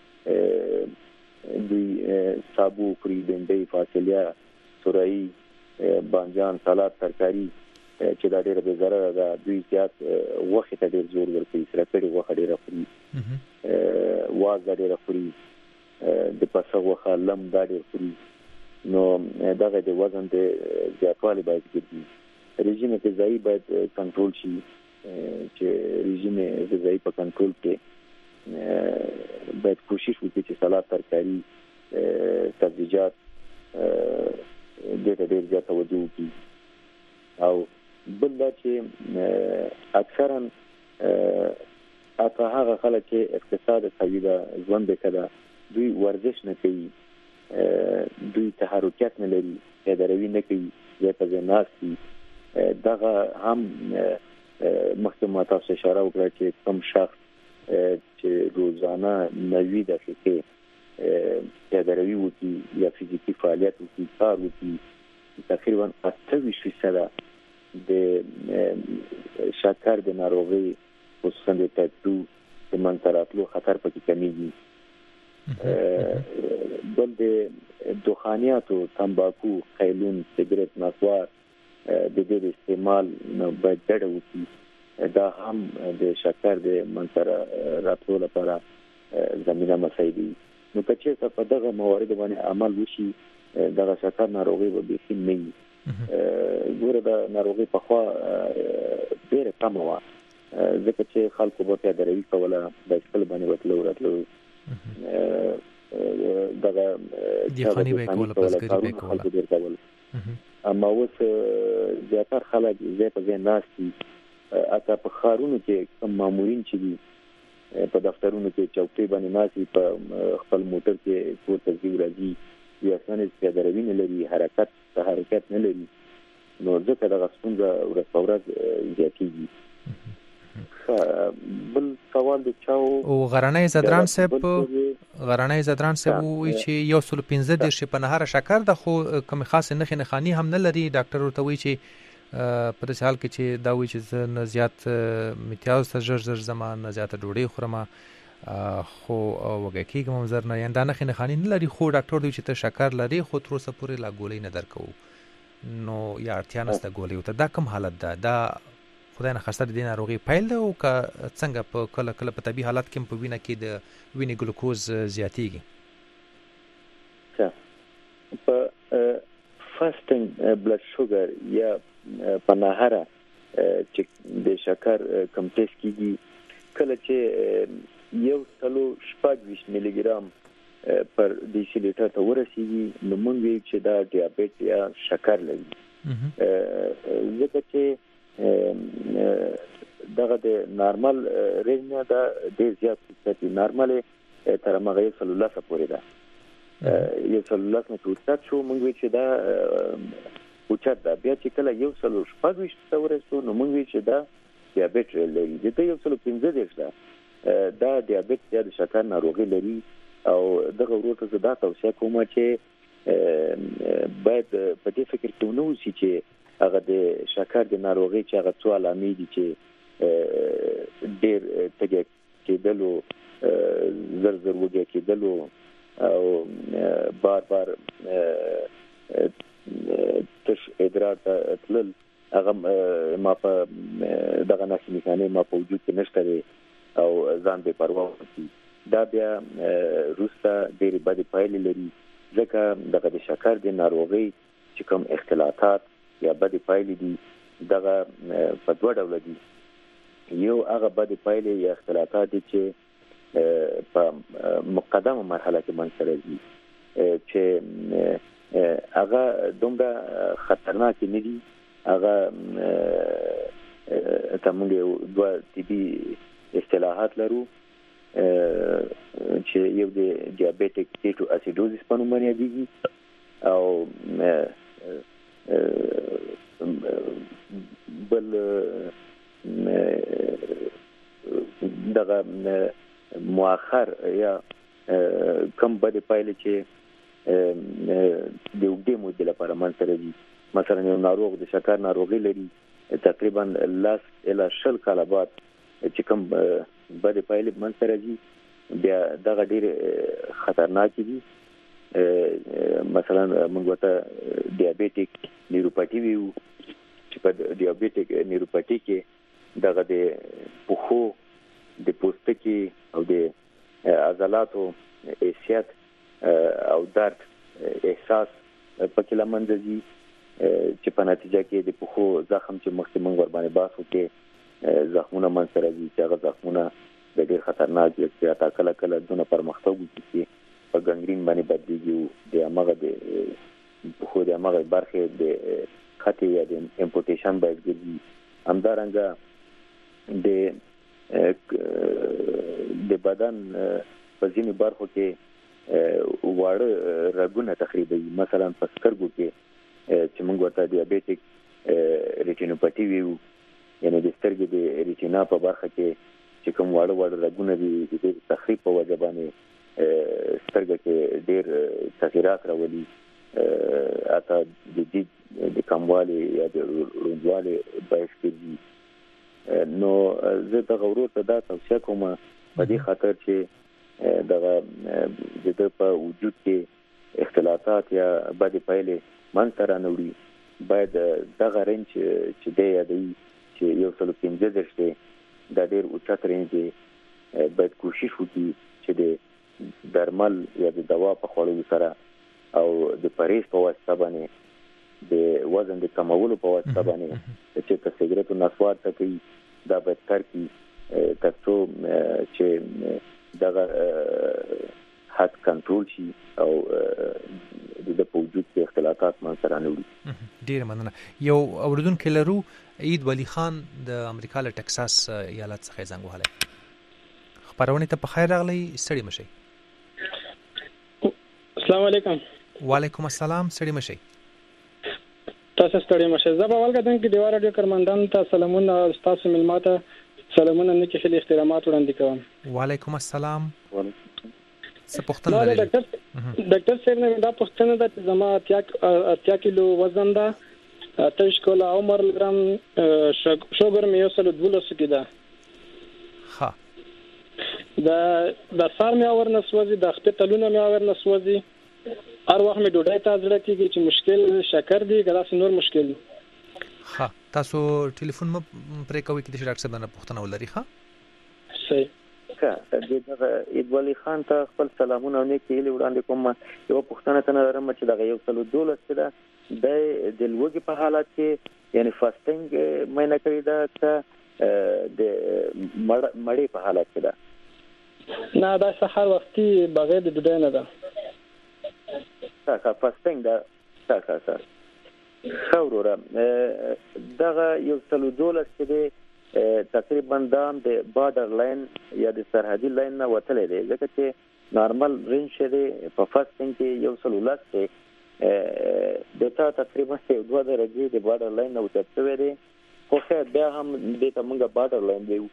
چې دوی سابو خوري، بنډۍ، فاصله، سورایي، بانجان، سلاد، ترکاری چې دا ډېر به ضرر ده. دوی زیات وخت ته ډېر زور ورکوي، سره کړي وخت ډېر خوري، واز ډېر خوري، د پسه وخت لم ډېر خوري. نو دغه د وزن د زیاتوالي باید کېږي. رژیم غذایی باید کنټرول شي چې رژیم غذایی په کنټرول کې باید کوشش وکړي چې سلاد، ترکاری، سبزیجات دې ته ډېر زیات توجه وکړي. او بل دا چې اکثرا هغه خلک چې اقتصاد قوي ده، ژوند وکړه، دوی ورزش نه کوي، دوی تحرکات نه لري، اداروي نه کوي، یا په ځناستي دغه هم مخکې ما تاسو اشاره وکړه چې کوم شخص چې روزانه 90 دقیقې اداروي وکړي یا فزیکي فعالیت وکړي، کار وکړي، تقریبا 28% د شکر د ناروغي خصوصا د ټایپ 2 د منځراتلو خطر پکې کمیږي. بل د دخانیاتو، تمباکو، قیلون، سیګریټ، نسوار د دې استعمال نه باید ډډه وکړي. دا هم د شکر د منځراتلو لپاره زمينه مساعدي. نو که چې په دغه موارد باندې عمل وشي دغه شکر ناروغي به بيخي نه وي. ګوره د ناروغي په خوا ډېر کم و ځکه چې خلکو به په دروي کوله بایسکل باندې وتلو راتلو دغه دی خاني به کوله بسګري به کوله. اما اوس زیاتره خلک زه په ځای ناشتي اته په خارونو کې کوم مامورین چې دي په دفترونو کې چوکۍ باندې ناسي په خپل موټر کې پورته ځي راځي یا څنګه پیاده روي نه لري حرکت نه لري نو ځکه د غسپونځه ورځ په ورځ زیاتېږي. بل سوال د چاو او غرانه زدران صاحب وی چې 115 په نهار شکر د خو کوم خاص نه خاني هم نه لري. ډاکټر ورته وی چې په دې حال کې چې دا وی چې نه زیات متیاز ته زر زمان نه زیات ډوډۍ خورم خو وګه کېږم زر نه یان دا نه خاني نه لري خو ډاکټر دوی چې ته شکر لري خو تر اوسه پورې لا ګولۍ نه درکو نو یا اړتیا نشته ګولۍ ته. دا کوم حالت ده؟ دا خدای نه خاصه د ناروغي پیل ده او که څنګه په کله په طبي حالت کې په وینه کې د وینې ګلوکوز زیاتېږي؟ په فاستینګ بلډ شوګر یا په نهاره چې د شکر کم ټیسټ کیږي کله چې 126 ملي ګرام پر ډیسی لیټر ته ورسیږي نو موږ وایو چې دا ډیابیټ یا شکر لري. ځکه چې دغه د نارمل رینج نه دا د زیات ستې نارمل تر مغه سلولاس پورې ده یو سلولاس نه توټ شو موږ وی چې دا اوچت ده بیا چې کله یو سلو شپږ ورسو نو موږ وی چې دا ډیابیټ لري. د یو سلو 15 ده دا ډیابیټ یا د شکر ناروغي لري او دغه ورته زدا توصیه کوم چې باید په دې فکر کې ونه وسی چې هغه د شکر د ناروغي چې هغه څو علامې دي چې ډېر تګ کېدلو زر وګه کېدلو او بار تش ادرار تلل هغه ما په دغه نشي میکانه ما په وجود کې نشته او ځان به پروا کوي. دا بیا روستا ډېر بد پایلې لري ځکه دغه د شکر د ناروغي چې کوم اختلاطات یا بد پایلې دي دغه په دوه ډول دي. یو هغه بد پایلې یا اختلاطات دي چې په مقدمه مرحله کې منځ راځي چې هغه دومره خطرناک نه دي. هغه تمونږ دوه طبي اصطلاحات لرو چې یو د ډیابټیک کیټو اسیډوزس په نوم یادېږي او بل دغه مؤخر یا کم بد پایله چې د وګړي مودې لپاره منځ راځي. مثلا یو ناروغ د شکر ناروغي لري تقریبا 10 الی 20 کاله بعد چې کوم بد پایله منځ راځي بیا دغه ډېر خطرناک دي. مثلا موږ ته ډیابټیک نیوروپاتی ویو چې په ډیابټیک نیوروپاتی کې دغه د پوخو د پوستکي او د عضلاتو حیثیت او درد احساس پکې لمنځي چې په نتیجه کې د پوخو زخم چې مخکې موږ ور باندې باسو کې زخمونه منځ راځي چې هغه زخمونه د ډېر خطرناک دي چې تا کله دونه پرمختګ وکړي په ګنګرین باندې بدلیږي د هغه د خو د هغه برخه د خطي یا د امپوټیشن باید ګرځي. همدارنګه د بدن په ځینې برخو کې واړه رګونه تقریبا مثلا په سترګو کې چې موږ ورته ډیابټیک ریټینوپاتی ویو یعنی د سترګې د ریټینا په برخه کې چې کوم واړه رګونه دي د تخریب په وجه باندې سترګې کې ډېر تغیرات راولي اته د کموالي یا د روندوالي باعث کېږي. نو زه د غوړو ته دا توصیه کوم په دې خاطر چې دغه په وجود کې اختلاطات یا بد پایلې منځ رانوړي باید دغه رنج چې دی یادوي چې یو څلو 15 دی دا ډېر اوچت رنج دی. باید کوشش وکړي چې د درمل یا د دوا په خوړلو سره او د پرهیز په واسطه باندې د وزن د کمولو په واسطه باندې چې سګریټ او نسوار ته کوي دا باید ترکي ترڅو چې دغه حد کنټرول شي او د وجود کې اختلافات منځ رانوړي. ډیر مننه. یو اوریدونکو لرو عید ولی خان د امریکا له ټکساس ایالت څخه زنګ وهلی. خبرونه ته په خیر راغلی ستړي مشي. السلام علیکم. وعلیکم السلام ستړي مشي. تاسو ستړي مشي. زه په ولګه دم کې دیوار رادیو کارمندان ته سلامونه او تاسو ملماته سلامونه نه کې خل احترامات وړاندې کوم. وعلیکم السلام. څه پوښتنه لرئ؟ ډاکټر صاحب نه دا پوښتنه ده چې زما 80 کیلو وزن ده، 23 کاله عمر لرم، شوګر مې 112 کې ده. ها د سار مې اور نسوځي، د خپل تلونه مې اور نسوځي، هر وخت مې ډوډۍ ته ځړه کېږي چې مشکل شکر دی که داسې نور مشکل دی. ها تاسو ټلیفون مو پرې کوئ چې ډاکټر صاحب نه پوښتنه ولري. ها صحیح. دغه ایدوالي خان ته خپل سلامونه او نیک هیلې وړاندې کوم. یو پوښتنه ته لرم چې دغه 112 چې ده د لوږې په حالت کې یعنی فاستینګ مې نه کړی ده که د مړې په حالت کې ده؟ نه دا سحر وختي بغیر د ډوډۍ نه ده. کا فاستینګ ده کا خورره دغه 112 چې ده تقریبا دام د بارډر لاین یا د سرحدي لاین نه وتلې دی، ځکه چې نارمل رینج دی په فاستینګ کې 110 کې د تا تقریبا 2 درجه د بارډر لاین نه وتل شوی دی، خو خیر بیا هم د تمنګ بارډر لاین دی.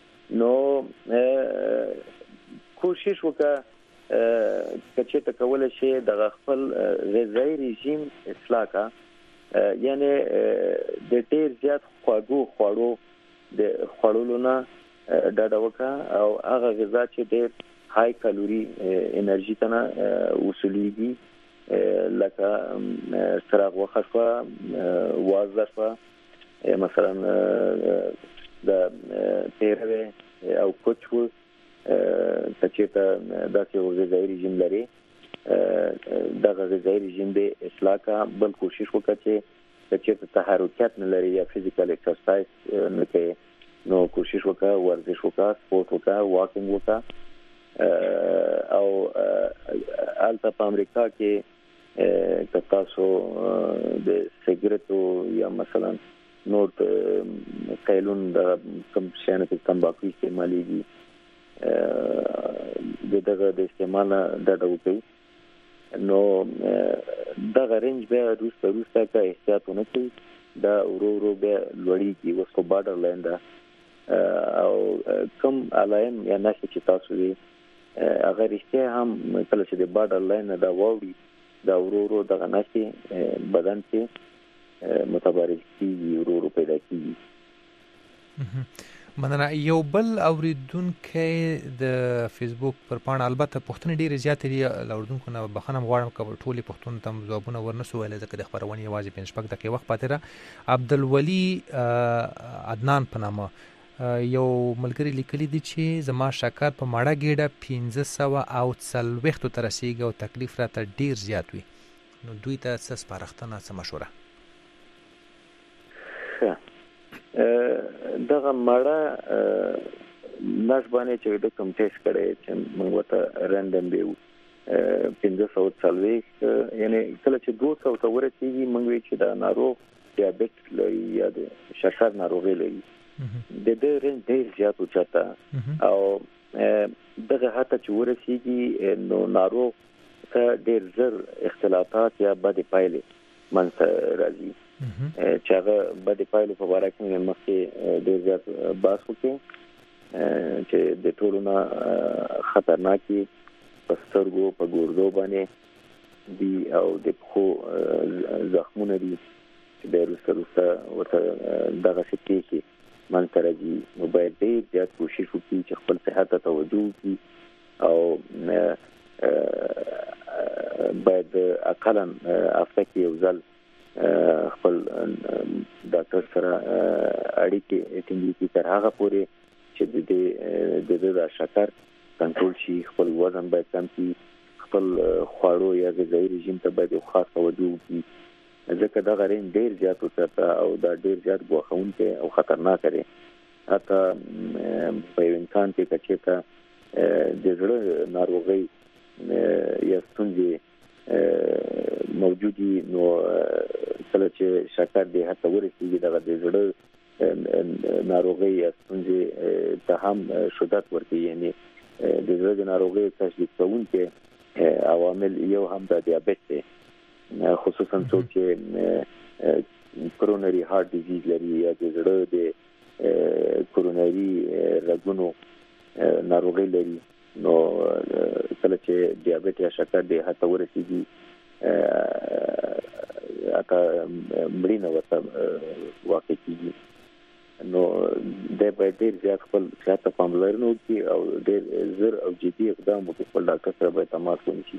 نو کوشش وکړه چې ته کولای شي د خپل غذایی رژیم اصلاح کا، یعنی د ډیر زیات خوړو د خوړلو نه ډډه وکړه او هغه غذا چې ډیر های کالوري انرژي ته وصولیږي لکه سراغ وخفه وازفه مثلا د تیره او کوچو چې ته داسې غذایی رژیم لري دغه غذایی رژیم به اصلاح کا. بل کوشش وکړه چې تحرکات نه لري یا فزیکل ایکسرسایز نه کوي، نو کوشش وکړه ورزش وکړه، سپورت وکړه، واکینګ وکړه. او البته په امریکا کې تاسو د سیګریټو یا مثلا نور قیلون د کم شانه کې تمباکو استعماليږي دغه د استعمال د ډوکي. نو دغه رنج به روسته کا احتیاطونه کوي، دا ورو به لوړیږي. اوس په بارډر لاین ده او کم علایم یا نشي چې تاسو یې اگر رښتیا هم کله چې د بارډر لاین دا ووري دا ورو دغه نشي بدن کې متبارز کیږي، ورو پیدا کیږي. مننه. یو بل اوریدونکو د فیسبوک پر پاڼه البته پوښتنې ډېرې زیاتې دي، اوریدونکو نه بخښنه غواړم که ټولې پوښتنو ته ځوابونه ورنسو ویلی ځکه د خپرونې یوازې 5 دقیقې وخت پاتې ده. عبدالولي عدنان په نامه یو ملګري لیکلي دي چې زما شکر په ماړه ګېډه 540 ته رسیږي او تکلیف راته ډېر زیات وي، نو دوی ته څه سپارښتنه څه مشوره؟ دغه مړه نشبانه چې د کوم ټیسټ کړي چې موږ ته رندم دیو 540 یعنی کله چې 200 ته ورسیږي موږ چې دا ناروغ دیابت لري یا د شکر ناروغي لري، د دې رنج ډیر زیات اوچاته او دغه حتی چې ورسیږي نو ناروغ ته ډیر زر اختلاطات یا بد پایلې منځ راځي. چې هغه بد پایلو په اړه کې مخکې ډیر زیات بحث وکړو چې د ټولو نه خطرناکي په سترګو په ګردو باندې دي او د خو زخمونه دي چې د روسه ورته دغه شکل کې منترجي. نو باید ډیر زیات کوشش وکړي چې خپل صحت ته توجه وکړي او باید اقلا هفته کې یو ځل خپل ډاکټر سره اړیکې ټینګې کړي تر هغه پورې چې د شکر کنټرول شي، خپل وزن باید کم شي، خپل خواړو یا غذایی رژیم ته باید خاص توجه وکړي ځکه دا غرین ډیر زیات وساته او دا ډیر زیات غوښونکي او خطرناک دی. حتی په انسان کې کچېته د زړه ناروغي یا ستونزې موجودي نو کله چې شکر دی حتی ورسیږي دغه د زړه ناروغي یا ستونزې ته هم شدت ورکوي، یعنی د زړه د ناروغۍ تشخیص کوونکي عوامل یو هم د دیابت دی، خصوصا څوک چې کرونری هارت ډیزیز لري یا د زړه د کرونری رګونو ناروغي لري، نو کله چې دیابت یا شکر د هڅه ورسیږي اته مړینه ورته واقع کیږي. نو د ډېر زیات خپل صحت ته پاملرنه وکړي او ډېر زر او جدي اقدام وکړي، خپل ډاکټر سره باید تماس ونیسي.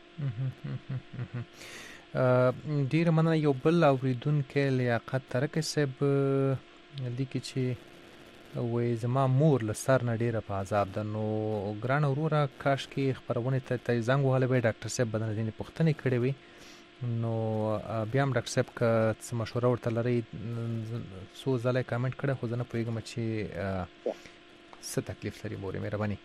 ډېر مننه. یو بل اوریدونکو لیاقت ترک صاحب لیکي چې وې زما مور له سر نه ډېره په عذاب ده، نو ګران وروره کاش کې خبرونه ته زنګ وهلی وی، ډاکټر صاحب بدن ځینې پوښتنې کړې وي، نو بیا هم ډاکټر صاحب که څه مشوره ورته لرئ څو ځله کامنټ کړی، خو زه نه پوهېږم چې څه تکلیف لري مور یې. مهرباني.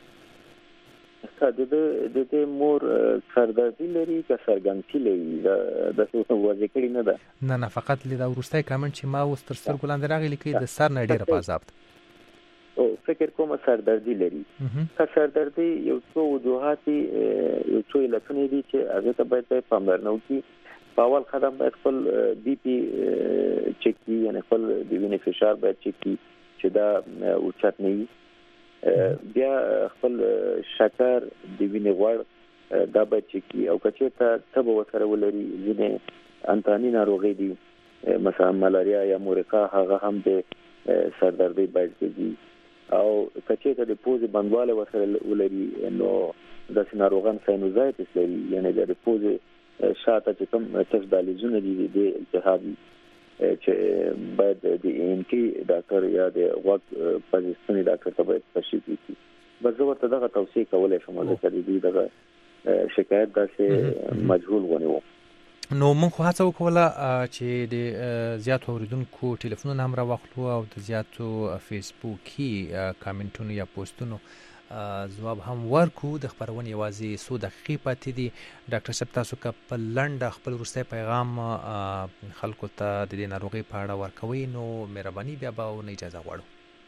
د دې مور سردردي لري که سرګنګتي لري د څه واضح کړی نه ده؟ نه فقط دا وروستی کامنټ چې ما اوس تر سترګو لاندې راغی لیکي د سر نه ډېره په عذاب ده. او فکر کوم سردردي لري. که سردردي یو څو وجوهات یو څو علتونه دي چې هغه ته باید پاملرنه وکړي. په اول قدم باید خپل بي پي چک کړي، یعنی خپل د وینې فشار باید چک کړي چې دا اوچت نه وي. بیا خپل شکر د وینې غوړ دا باید چک کړي، او که چېرته تبه ورسره ولري ځینې انتاني ناروغۍ دي مثلا ملاریا یا مورقه، هغه هم د سردردي باید کېږي. او کچې ته د پوزې بندواله ورسره ولري، نو داسې ناروغان ساینوزایټس لري، یعنی د پوزې شاته چې کوم تش دالیزونه دي د التهاب چې باید د ENT ډاکټر یا د غوږ پزستنی ډاکټر ته باید تشخیص وکړي. بس زه ورته دغه توصیه کولی شم ځکه د دې دغه شکایت داسې مجهول غونې و. نو موږ خو هڅه وکوله چې د زیاتو اوریدونکو ټلیفونونه هم راواخلو او د زیاتو فیسبوکي کامنټونو یا پوسټونو ځواب هم ورکو. د خبرونې یوازې 100 دقیقې پاتې دي. ډاکټر صاحب تاسو که په لنډه خپل وروستی پیغام خلکو ته د دې ناروغۍ په اړه ورکوئ نو مهرباني بیا به ونه اجازه غواړو.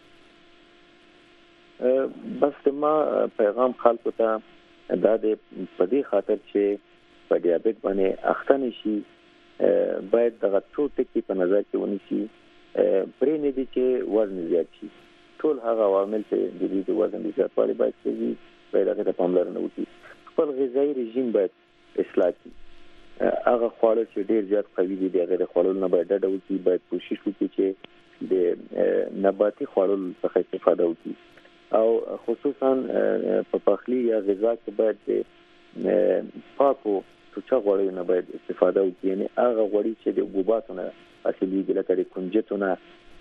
بس ما پیغام خلکو ته دا د په دې خاطر چې په دیابت باندې اخته نشي باید دغه څو ټکي په نظر کې ونیسي. پرې نه دي چې وزن زیات شي، ټول هغه عوامل چې د دې وزن زیاتوالی باید کېږي باید هغه ته پاملرنه وکړي. خپل غذایي رژیم باید اصلاح کړي، هغه خواړه چې ډېر زیات قوي دي د هغې خوړلو نه باید ډډه وکړي. باید کوشش وکړي چې د نباتي خوړلو څخه استفاده وکړي، او خصوصا په پخلي یا غذا کې باید د پاکو سوچا غوړیو نه باید استفاده وکړي، یعنی هغه غوړي چې د حبوباتو نه حاصلېږي لکه د کنجدو نه،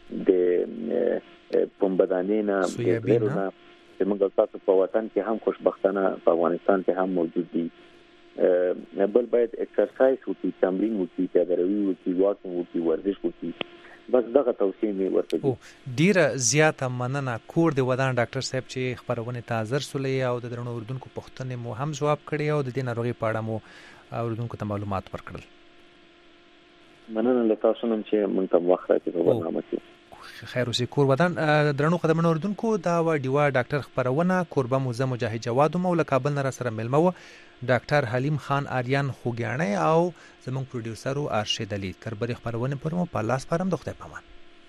د پنبهدانې نه، د غیرو نه، چې موږ تاسو په وطن کې هم خوشبختانه په افغانستان کې هم موجود دي. بل باید اکسرسایز وکړي، تمرین وکړي، پیاده‌روي وکړي، واکینګ وکړي، ورزش وکړي. بس دغه توصیه مې ورته دي. ډیره زیاته مننه کور د ودان ډاکټر صاحب چې خبرونه ته حاضر سولې او د درنو اوریدونکو پوښتنې مو هم ځواب کړي او د دې ناروغي په اړه مو اوریدونکو ته معلومات ورکړل. مننه له تاسو نن چې مونږ ته وخت راکړی په برنامه کې. خیر اوسې. کور ودان درنو قدمونو اوریدونکو دا و ډیوا ډاکټر خبرونه کوربه موزه مجاهد جواد مو له کابل نه سره ملمه و ډاکټر حلیم خان آریان خوګیاڼی او زموږ پروډوسر ارشد علي کربري خبرونه پر مو په لاس پرم د خدای پامان.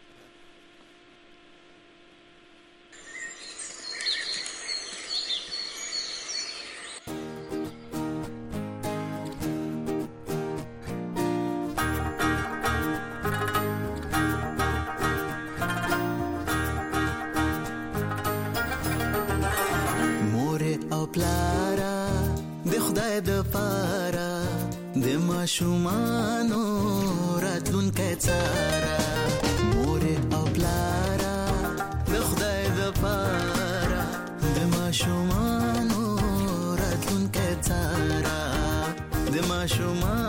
شومانو راتلون کڅارا مور او پلارا د خدای د پارا د ما شومانو راتلون کڅارا د ما شومانو